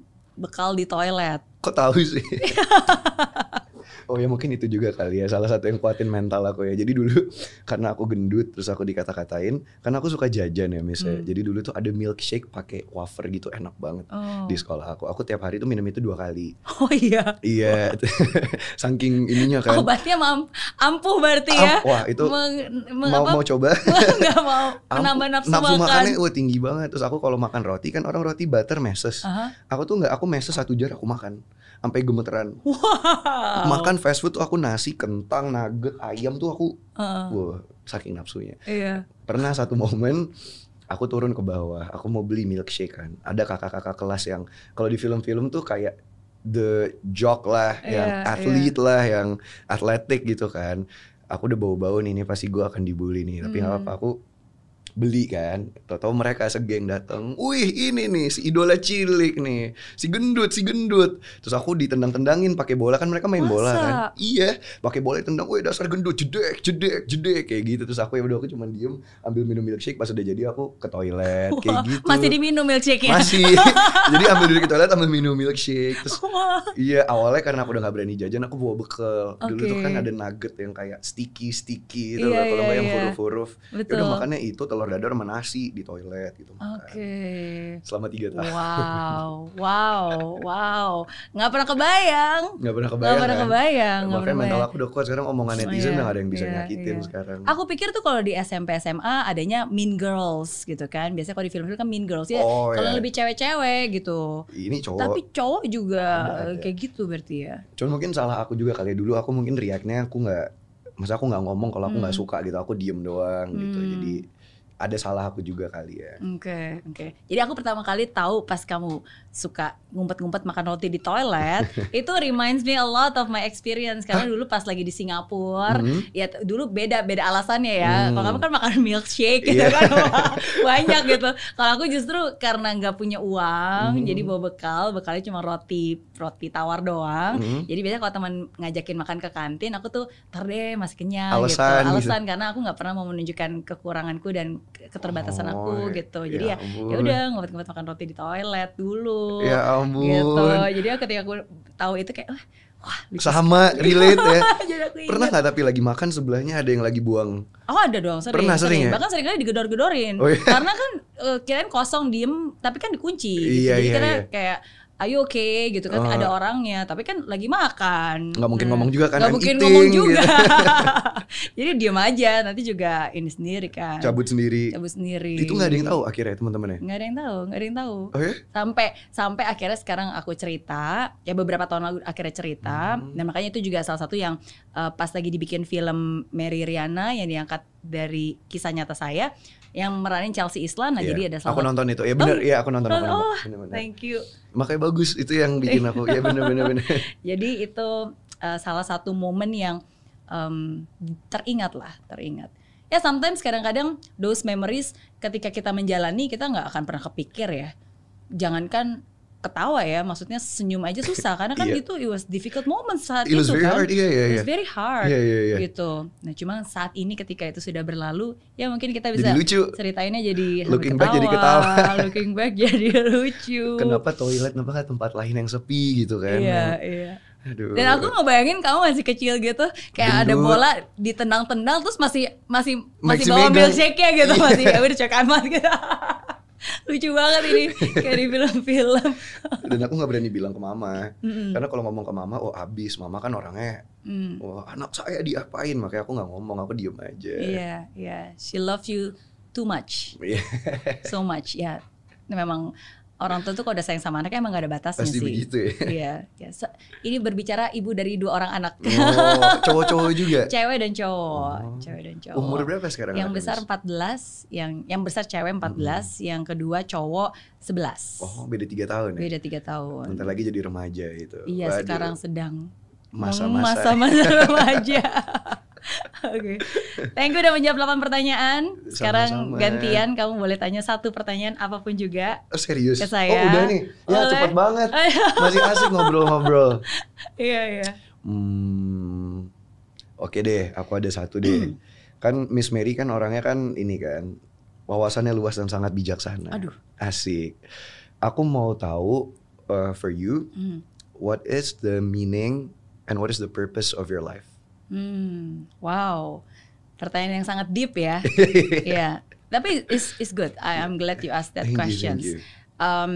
bekal di toilet. Kok tahu sih? Oh ya mungkin itu juga kali ya, salah satu yang kuatin mental aku ya. Jadi dulu karena aku gendut terus aku dikata-katain, karena aku suka jajan ya Miss hmm. ya. Jadi dulu tuh ada milkshake pakai wafer gitu, enak banget oh. di sekolah aku. Aku tiap hari tuh minum itu dua kali. Oh iya. Iya. Saking ininya kan. Obatnya am- ampuh berarti ya. Am- Wah itu meng- meng- mau mau coba. Enggak mau menambah nafsu, nafsu makan. makannya wah tinggi banget. Terus aku kalau makan roti kan orang roti butter meses. Uh-huh. Aku tuh enggak, aku meses satu jar aku makan. Sampai gemeteran. Wow. Makan fast food tuh aku nasi, kentang, nugget, ayam tuh aku uh. wah, saking nafsunya. Iya. Pernah satu momen aku turun ke bawah, aku mau beli milkshake kan. Ada kakak-kakak kelas yang kalau di film-film tuh kayak the jock lah, yeah, yang athlete yeah. lah, yang atletik gitu kan. Aku udah bau-bau nih, ini pasti gue akan dibully nih. Tapi nggak hmm. apa-apa, aku beli kan, tau-tau mereka segeng datang, wih ini nih si Idola Cilik nih, si gendut si gendut, terus aku ditendang-tendangin pakai bola kan, mereka main Masa? bola kan, iya pakai bola tendang, wih dasar gendut, jedek jedek jedek kayak gitu. Terus aku ya udah aku cuma diem ambil minum milkshake, pas udah jadi aku ke toilet. Wah, kayak gitu. Masih diminum milkshake-nya? Masih. Jadi ambil dulu ke toilet ambil minum milkshake. Terus iya awalnya karena aku udah nggak berani jajan, aku bawa bekal. Okay. Dulu tuh kan ada nugget yang kayak sticky sticky itu yeah, kalau nggak yeah, yang yeah. huruf-huruf. Ya udah makannya itu telur dadar sama nasi di toilet gitu makan. Oke. Okay. Selama tiga tahun. Wow, wow, wow. Nggak pernah kebayang. Nggak pernah kebayang. Nggak pernah kebayang. Kan? Makanya mental aku udah kuat sekarang, omongan netizen udah oh, iya, gak ada yang bisa iya, nyakitin iya. sekarang. Aku pikir tuh kalau di S M P S M A adanya Mean Girls gitu kan. Biasanya kalau di film-film kan Mean Girls ya. Oh, kalau iya. lebih cewek-cewek gitu. Ini cowok. Tapi cowok juga ada, ada. kayak gitu berarti ya. Cuman mungkin salah aku juga kali, dulu aku mungkin react-nya aku nggak, masa aku nggak ngomong kalau aku nggak hmm. suka gitu, aku diem doang hmm. gitu. Jadi ada salah aku juga kali ya. Oke, okay, oke. Okay. Jadi aku pertama kali tahu pas kamu suka ngumpet-ngumpet makan roti di toilet, itu reminds me a lot of my experience. Karena dulu pas lagi di Singapura, mm-hmm. ya dulu beda-beda alasannya ya. Mm. Kalau kamu kan makan milkshake gitu yeah. kan, banyak gitu. Kalau aku justru karena nggak punya uang, mm. jadi bawa bekal, bekalnya cuma roti, roti tawar doang. Mm. Jadi biasanya kalau teman ngajakin makan ke kantin, aku tuh tar deh masih kenyang alasan, gitu. Alasan gitu. Karena aku nggak pernah mau menunjukkan kekuranganku dan keterbatasan oh, aku gitu. Jadi ya ya udah ngumpet-ngumpet makan roti di toilet dulu. Ya ampun. Gitu. Jadi ketika aku tahu itu kayak wah, sama relate ya. Pernah nggak tapi lagi makan sebelahnya ada yang lagi buang? Oh ada dong, sering. Pernah sering, sering ya? Bahkan seringkali digedor-gedorin. Oh, iya. Karena kan uh, kirain kosong diem, tapi kan dikunci. Iya, gitu. Jadi iya, karena iya. kayak are you okay gitu kan, uh, ada orangnya tapi kan lagi makan. Nggak mungkin hmm. ngomong juga kan. Nggak mungkin eating, ngomong juga. Gitu. Jadi diam aja, nanti juga ini sendiri kan. Cabut sendiri. Cabut sendiri. Itu nggak ada yang tahu akhirnya teman-temannya? Nggak ada yang tahu, nggak ada yang tahu. Oh ya? Sampai sampai akhirnya sekarang aku cerita, ya beberapa tahun lalu akhirnya cerita, hmm. dan makanya itu juga salah satu yang uh, pas lagi dibikin film Mary Riana yang diangkat dari kisah nyata saya. Yang meranin Chelsea Islan, nah yeah. jadi ada salah. Aku nonton itu, ya benar, oh, ya aku nonton. Oh, aku oh bener-bener. Thank you. Makanya bagus itu yang bikin aku, ya benar-benar. Jadi itu uh, salah satu momen yang um, teringat lah, teringat. Ya sometimes kadang-kadang those memories ketika kita menjalani kita nggak akan pernah kepikir ya. Jangankan ketawa ya, maksudnya senyum aja susah karena kan yeah. itu it was difficult moment saat it itu kan. Hard, yeah, yeah, it was very hard yeah, yeah, yeah. gitu. Nah cuma saat ini ketika itu sudah berlalu, ya mungkin kita bisa ceritainnya jadi looking ketawa, back jadi ketawa, looking back jadi lucu. Kenapa toilet, kenapa tempat lain yang sepi gitu kan? Iya iya. Aduh. Dan aku ngebayangin kamu masih kecil gitu, kayak Gendut. Ada bola ditendang-tendang terus masih masih masih bawa milkshake-nya gitu, masih ya udah cek amat gitu. Lucu banget ini kayak di film-film. Dan aku nggak berani bilang ke mama, mm-mm. karena kalau ngomong ke mama, oh abis, mama kan orangnya, mm. oh anak saya diapain, makanya aku nggak ngomong, aku diem aja. Iya, yeah, iya, yeah. She loves you too much, so much, ya. Yeah. Memang orang tua tuh kalau udah sayang sama anaknya emang gak ada batasnya. Pasti sih. Pasti begitu ya. Iya. Ya. So, ini berbicara ibu dari dua orang anak. Oh, cowok-cowok juga. Cewek dan cowok. Oh. Cewek dan cowok. Umur berapa sekarang? Yang besar empat belas, yang yang besar cewek empat belas, hmm. yang kedua cowok sebelas. Oh, beda tiga tahun ya. Beda tiga tahun. Bentar lagi jadi remaja itu. Iya, Waduh. Sekarang sedang masa-masa masa-masa remaja. Oke, okay. Thank you udah menjawab delapan pertanyaan. Sekarang sama-sama. Gantian, kamu boleh tanya satu pertanyaan apapun juga. Oh, serius? Ke saya. Oh udah nih, ya boleh. Cepet banget. Masih asik ngobrol-ngobrol. Iya iya. Hmm, Oke okay deh, aku ada satu deh. Kan Miss Mary kan orangnya kan ini kan wawasannya luas dan sangat bijaksana. Aduh. Asik. Aku mau tahu uh, for you, mm. what is the meaning and what is the purpose of your life? Hmm, wow, pertanyaan yang sangat deep ya. Iya, yeah. Tapi it's it's good. I am glad you asked that thank questions. You, you. Um,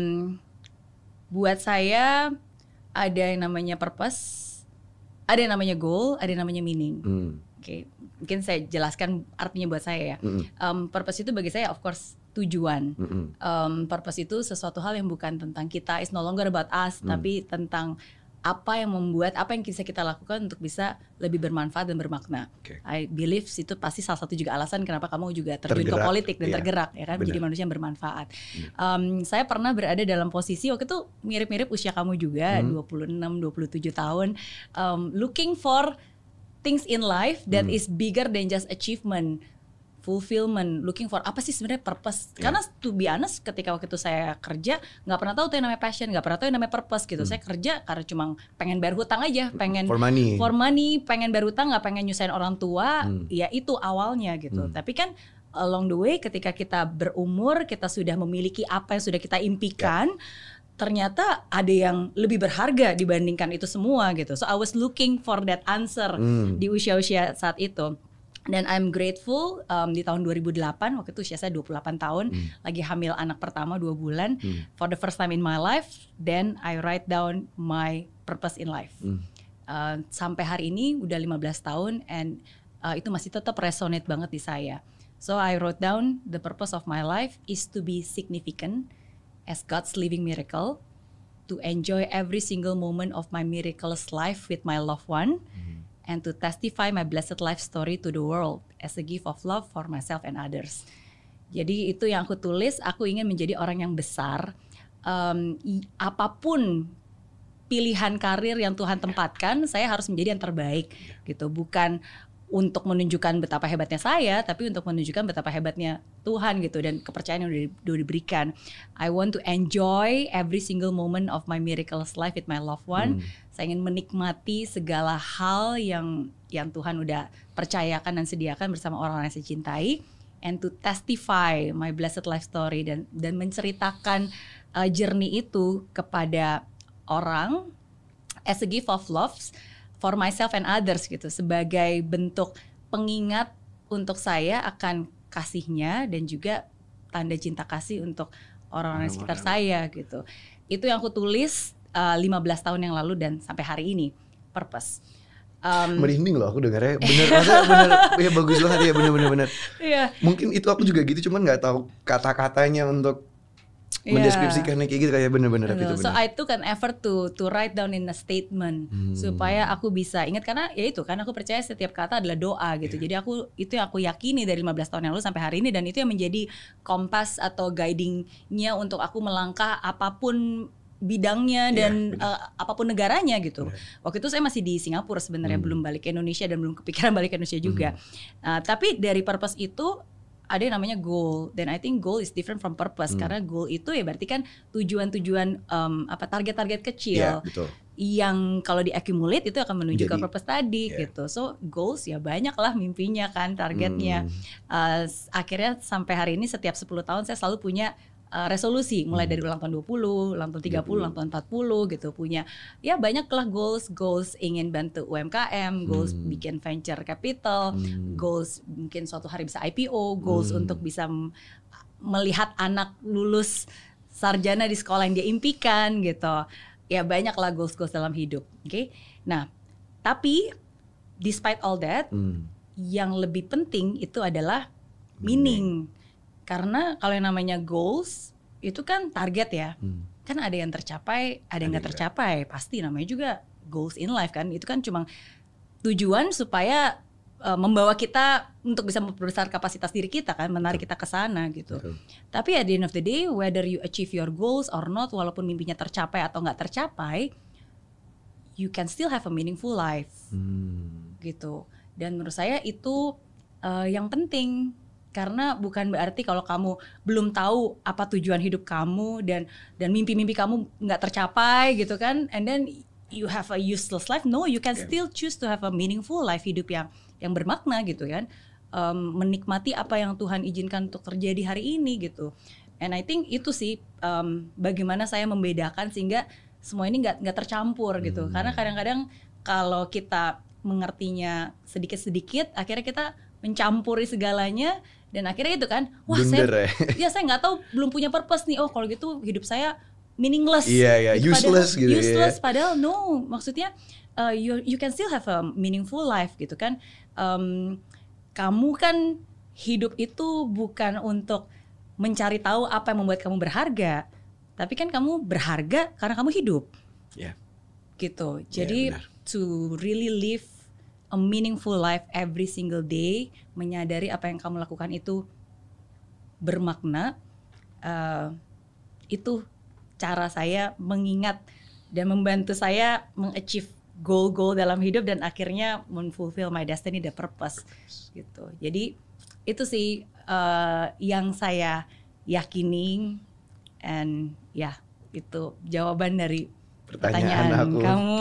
buat saya ada yang namanya purpose, ada yang namanya goal, ada yang namanya meaning. Hmm. Oke, okay. Mungkin saya jelaskan artinya buat saya ya. Hmm. Um, purpose itu bagi saya of course tujuan. Hmm. Um, purpose itu sesuatu hal yang bukan tentang kita, it's no longer about us, hmm. tapi tentang apa yang membuat, apa yang bisa kita lakukan untuk bisa lebih bermanfaat dan bermakna. Okay. I believe itu pasti salah satu juga alasan kenapa kamu juga terjun ke politik dan yeah. tergerak ya kan, menjadi manusia yang bermanfaat. Hmm. Um, saya pernah berada dalam posisi waktu itu mirip-mirip usia kamu juga, hmm. dua puluh enam, dua puluh tujuh tahun, um, looking for things in life that hmm. is bigger than just achievement. Fulfillment, looking for apa sih sebenarnya purpose? Yeah. Karena to be honest, ketika waktu itu saya kerja nggak pernah tahu tuh yang namanya passion, nggak pernah tahu yang namanya purpose gitu. Hmm. Saya kerja karena cuma pengen bayar hutang aja, pengen for money, for money pengen bayar hutang, nggak pengen nyusahin orang tua. Hmm. Ya itu awalnya gitu. Hmm. Tapi kan along the way, ketika kita berumur, kita sudah memiliki apa yang sudah kita impikan. Yeah. Ternyata ada yang lebih berharga dibandingkan itu semua gitu. So I was looking for that answer hmm. di usia-usia saat itu. Dan I'm grateful um, di tahun dua ribu delapan, waktu itu usia saya dua puluh delapan tahun, hmm. lagi hamil anak pertama dua bulan, hmm. for the first time in my life, then I write down my purpose in life. Hmm. Uh, sampai hari ini udah lima belas tahun, and uh, itu masih tetap resonate banget di saya. So I wrote down the purpose of my life is to be significant as God's living miracle, to enjoy every single moment of my miraculous life with my loved one, hmm. and to testify my blessed life story to the world as a gift of love for myself and others. Jadi itu yang aku tulis, aku ingin menjadi orang yang besar. Um, apapun pilihan karir yang Tuhan tempatkan, saya harus menjadi yang terbaik gitu. Bukan untuk menunjukkan betapa hebatnya saya, tapi untuk menunjukkan betapa hebatnya Tuhan gitu, dan kepercayaan yang udah diberikan. I want to enjoy every single moment of my miraculous life with my loved one. Hmm. Saya ingin menikmati segala hal yang yang Tuhan udah percayakan dan sediakan bersama orang-orang yang saya cintai, and to testify my blessed life story, dan dan menceritakan uh, journey itu kepada orang as a gift of love for myself and others gitu, sebagai bentuk pengingat untuk saya akan kasihnya dan juga tanda cinta kasih untuk orang-orang sekitar saya gitu. itu yang aku tulis uh, lima belas tahun yang lalu dan sampai hari ini, purpose. Um, Merinding loh aku dengarnya, bener, masa bener, ya bagus banget ya, bener-bener bener. Iya. Mungkin itu aku juga gitu, cuman nggak tahu kata-katanya untuk Yeah. mendeskripsikannya kayak gitu, kayak bener-bener itu bener. So I took an effort to to write down in a statement hmm. supaya aku bisa ingat, karena ya itu kan aku percaya setiap kata adalah doa gitu. Yeah. Jadi aku itu yang aku yakini dari lima belas tahun yang lalu sampai hari ini, dan itu yang menjadi kompas atau guidingnya untuk aku melangkah apapun bidangnya dan yeah, uh, apapun negaranya gitu. Yeah. Waktu itu saya masih di Singapura sebenarnya, hmm. belum balik ke Indonesia dan belum kepikiran balik ke Indonesia juga. Hmm. Uh, tapi dari purpose itu ada yang namanya goal, dan I think goal is different from purpose, hmm. karena goal itu ya berarti kan tujuan-tujuan um, apa target-target kecil, yeah, betul. Yang kalau di-accumulate itu akan menuju Jadi, ke purpose tadi, yeah. gitu. So goals ya banyak lah mimpinya kan, targetnya. Hmm. Uh, akhirnya sampai hari ini setiap sepuluh tahun saya selalu punya Uh, resolusi, mulai dari ulang tahun dua puluh, ulang tahun tiga puluh, ulang tahun empat puluh gitu, punya ya banyaklah goals, goals ingin bantu U M K M, goals hmm. bikin venture capital, hmm. goals mungkin suatu hari bisa I P O, goals hmm. untuk bisa m- melihat anak lulus sarjana di sekolah yang dia impikan gitu. Ya banyaklah goals-goals dalam hidup, oke? Okay? Nah, tapi despite all that, hmm. yang lebih penting itu adalah meaning. Hmm. Karena kalau yang namanya goals itu kan target ya, hmm. kan ada yang tercapai, ada yang nggak tercapai, pasti namanya juga goals in life kan. Itu kan cuma tujuan supaya uh, membawa kita untuk bisa memperbesar kapasitas diri kita kan, menarik kita ke sana gitu. Betul. Tapi at the end of the day, whether you achieve your goals or not, walaupun mimpinya tercapai atau nggak tercapai, you can still have a meaningful life, hmm. gitu. Dan menurut saya itu uh, yang penting. Karena bukan berarti kalau kamu belum tahu apa tujuan hidup kamu dan dan mimpi-mimpi kamu nggak tercapai gitu kan, and then you have a useless life. No, you can yeah. still choose to have a meaningful life, hidup yang yang bermakna gitu kan, um, menikmati apa yang Tuhan izinkan untuk terjadi hari ini gitu. And I think itu sih um, bagaimana saya membedakan sehingga semua ini nggak nggak tercampur gitu. Hmm. Karena kadang-kadang kalau kita mengertinya sedikit-sedikit, akhirnya kita mencampuri segalanya. Dan akhirnya itu kan, wah Dunder, saya, ya. ya saya nggak tahu, belum punya purpose nih. Oh kalau gitu hidup saya meaningless. Iya yeah, iya, yeah. gitu. useless padahal, gitu. Useless, yeah. padahal no, maksudnya uh, you you can still have a meaningful life gitu kan. Um, kamu kan hidup itu bukan untuk mencari tahu apa yang membuat kamu berharga, tapi kan kamu berharga karena kamu hidup. Iya. Yeah. Gitu. Jadi yeah, to really live a meaningful life every single day, menyadari apa yang kamu lakukan itu bermakna, uh, itu cara saya mengingat dan membantu saya mengachieve goal-goal dalam hidup dan akhirnya menfulfill my destiny, the purpose gitu. Jadi itu sih uh, yang saya yakini, and ya itu jawaban dari pertanyaan, pertanyaan aku. Kamu.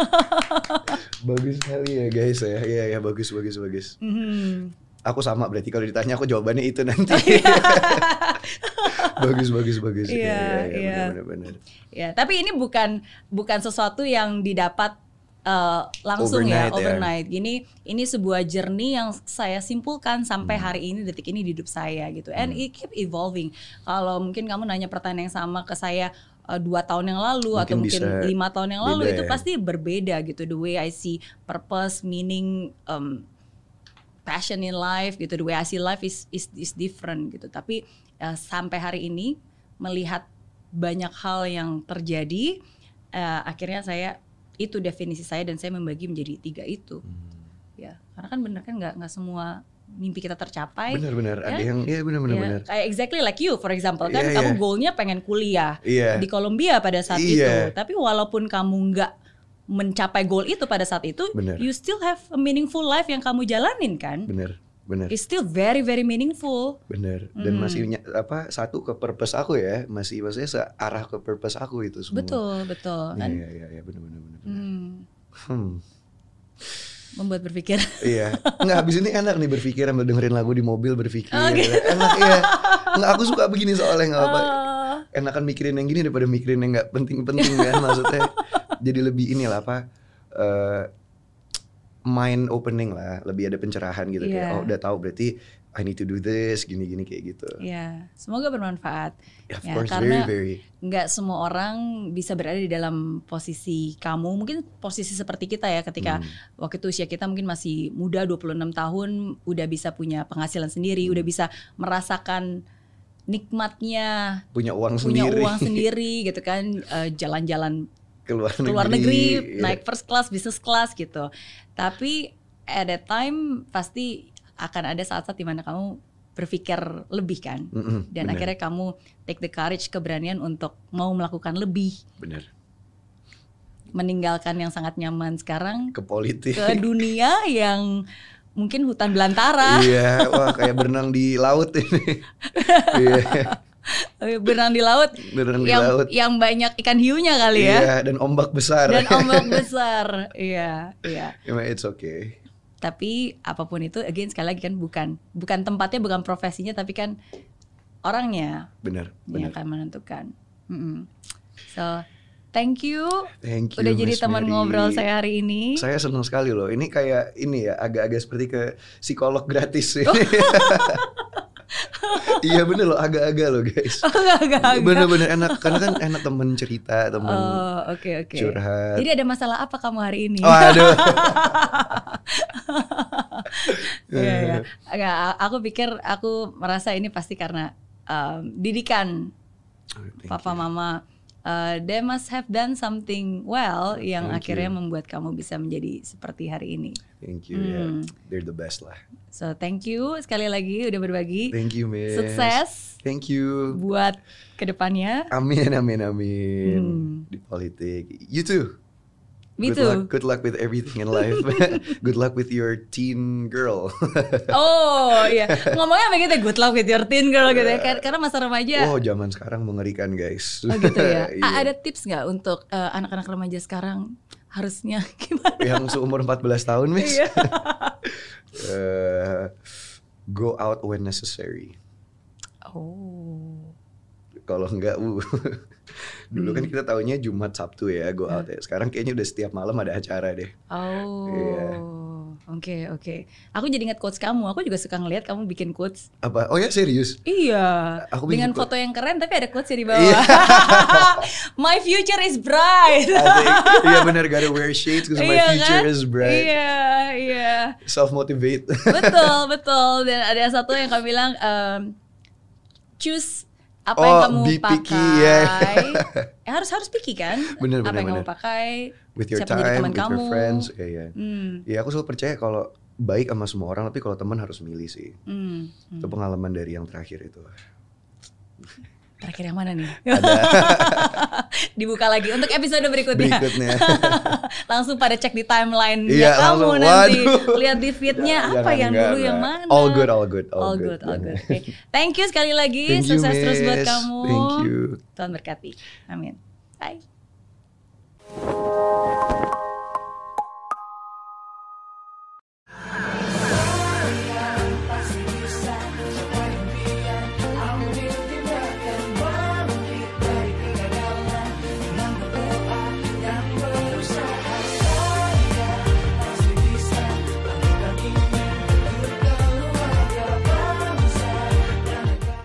Bagus sekali ya guys ya, ya ya bagus bagus bagus. Mm-hmm. Aku sama berarti kalau ditanya aku jawabannya itu nanti. bagus bagus bagus. Iya ya, ya, ya, benar-benar. Ya tapi ini bukan bukan sesuatu yang didapat uh, langsung overnight, ya overnight. Ya. Gini ini sebuah journey yang saya simpulkan sampai hmm. hari ini, detik ini di hidup saya gitu. And hmm. it keep evolving. Kalau mungkin kamu nanya pertanyaan yang sama ke saya dua tahun yang lalu mungkin atau mungkin lima tahun yang lalu, itu ya. Pasti berbeda gitu. The way I see purpose, meaning, um, passion in life gitu. The way I see life is is is different gitu. Tapi uh, sampai hari ini melihat banyak hal yang terjadi, uh, akhirnya saya itu definisi saya dan saya membagi menjadi tiga itu. Hmm. Ya, karena kan bener kan nggak nggak semua mimpi kita tercapai. Benar-benar ya? Ada yang iya benar-benar ya, benar. Kayak exactly like you for example kan, yeah, kamu yeah. goalnya pengen kuliah yeah. di Kolombia pada saat yeah. itu. Tapi walaupun kamu nggak mencapai goal itu pada saat itu, bener. You still have a meaningful life yang kamu jalanin kan. Bener, bener. It's still very very meaningful. Bener. Dan hmm. masih apa satu ke purpose aku ya, masih maksudnya searah ke purpose aku itu semua. Betul betul. Iya iya iya ya, benar-benar benar. Hmm. hmm. Membuat berpikir. Iya. Nggak, habis ini enak nih berpikir sambil dengerin lagu di mobil berpikir. Okay. Enak ya. Nggak, aku suka begini soalnya nggak apa. Uh. Enakan mikirin yang gini daripada mikirin yang nggak penting-penting kan, maksudnya. Jadi lebih inilah apa uh, mind opening lah, lebih ada pencerahan gitu. Yeah. Kayak oh udah tahu berarti I need to do this, gini-gini kayak gitu. Ya, semoga bermanfaat. Yeah, of ya, course, karena very, very. nggak semua orang bisa berada di dalam posisi kamu. Mungkin posisi seperti kita ya, ketika hmm. waktu itu usia kita mungkin masih muda, dua puluh enam tahun, udah bisa punya penghasilan sendiri, hmm. udah bisa merasakan nikmatnya punya uang punya sendiri, uang sendiri gitu kan, uh, jalan-jalan keluar negeri, keluar negeri yeah. naik first class, business class gitu. Tapi at that time pasti akan ada saat-saat dimana kamu berpikir lebih kan, mm-hmm, dan bener. akhirnya kamu take the courage, keberanian untuk mau melakukan lebih. Bener. Meninggalkan yang sangat nyaman sekarang ke politik, ke dunia yang mungkin hutan belantara. Iya, wah kayak berenang di laut ini. Iya. Berenang di laut, berenang di yang, laut, yang banyak ikan hiunya kali ya. Iya, dan ombak besar. Dan ombak besar, iya, iya. Yeah, it's okay. Tapi apapun itu, again sekali lagi kan bukan bukan tempatnya, bukan profesinya, tapi kan orangnya. Benar, yang benar. akan menentukan. Mm-mm. So, thank you. Thank you. Udah jadi Miss teman Mary. ngobrol saya hari ini. Saya senang sekali loh. Ini kayak ini ya, agak-agak seperti ke psikolog gratis. Oh. Iya bener loh, agak-agak loh guys. Oh, agak-agak. Bener-bener enak, karena kan enak temen cerita, temen oh, okay, okay. curhat. Jadi ada masalah apa kamu hari ini? Oh, aduh. Iya, iya. Agak, aku pikir, aku merasa ini pasti karena um, didikan oh, papa you. Mama. Uh, they must have done something well yang Thank akhirnya you. membuat kamu bisa menjadi seperti hari ini. Thank you, hmm. yeah. They're the best lah. So thank you sekali lagi udah berbagi. Thank you, Miss. Sukses. Thank you. Buat kedepannya. Amin, amin, amin. Hmm. Di politik. You too. Me good too. Luck, good luck with everything in life. Good luck with your teen girl. Oh iya, ngomongnya begitu, good luck with your teen girl gitu ya. Karena masa remaja. Oh, zaman sekarang mengerikan guys. Oh gitu ya. Iya. Ada tips nggak untuk uh, anak-anak remaja sekarang harusnya gimana? Yang seumur empat belas tahun, Miss. Iya. uh, go out when necessary. Oh. Kalau enggak, uh. Dulu kan kita taunya Jumat Sabtu ya go out ya. Sekarang kayaknya udah setiap malam ada acara deh. Oh. Iya. Oke, oke. Aku jadi ingat quotes kamu. Aku juga suka ngeliat kamu bikin quotes. Apa? Oh ya, serius? Iya. Aku dengan bikin foto quote. yang keren tapi ada quotes di bawah. Iya. My future is bright. Iya benar, gotta wear shades because my Iya future kan? is bright. Iya, iya. Self motivate. Betul, betul. Dan ada satu yang kamu bilang um, choose apa oh, yang kamu be pakai. picky, yeah. eh, harus harus picky kan? Bener, apa bener, yang bener. kamu pakai? With your siapa jadi time, teman with kamu. your friends. Iya, iya. Hmm. Ya aku selalu percaya kalau baik sama semua orang, tapi kalau teman harus milih sih. Hmm. Hmm. Itu pengalaman dari yang terakhir itu. Terakhir yang mana nih? Dibuka lagi untuk episode berikutnya. Berikutnya. Langsung pada cek di timeline Iya, kamu langsung, nanti. waduh. Lihat di feednya Jangan, apa yang enggak, dulu yang enggak. mana. All good, all good, all, All good. good, all good. Okay. Thank you sekali lagi. Thank you, Sukses Miss. terus buat kamu. Thank you. Tuhan berkati. Amin. Bye.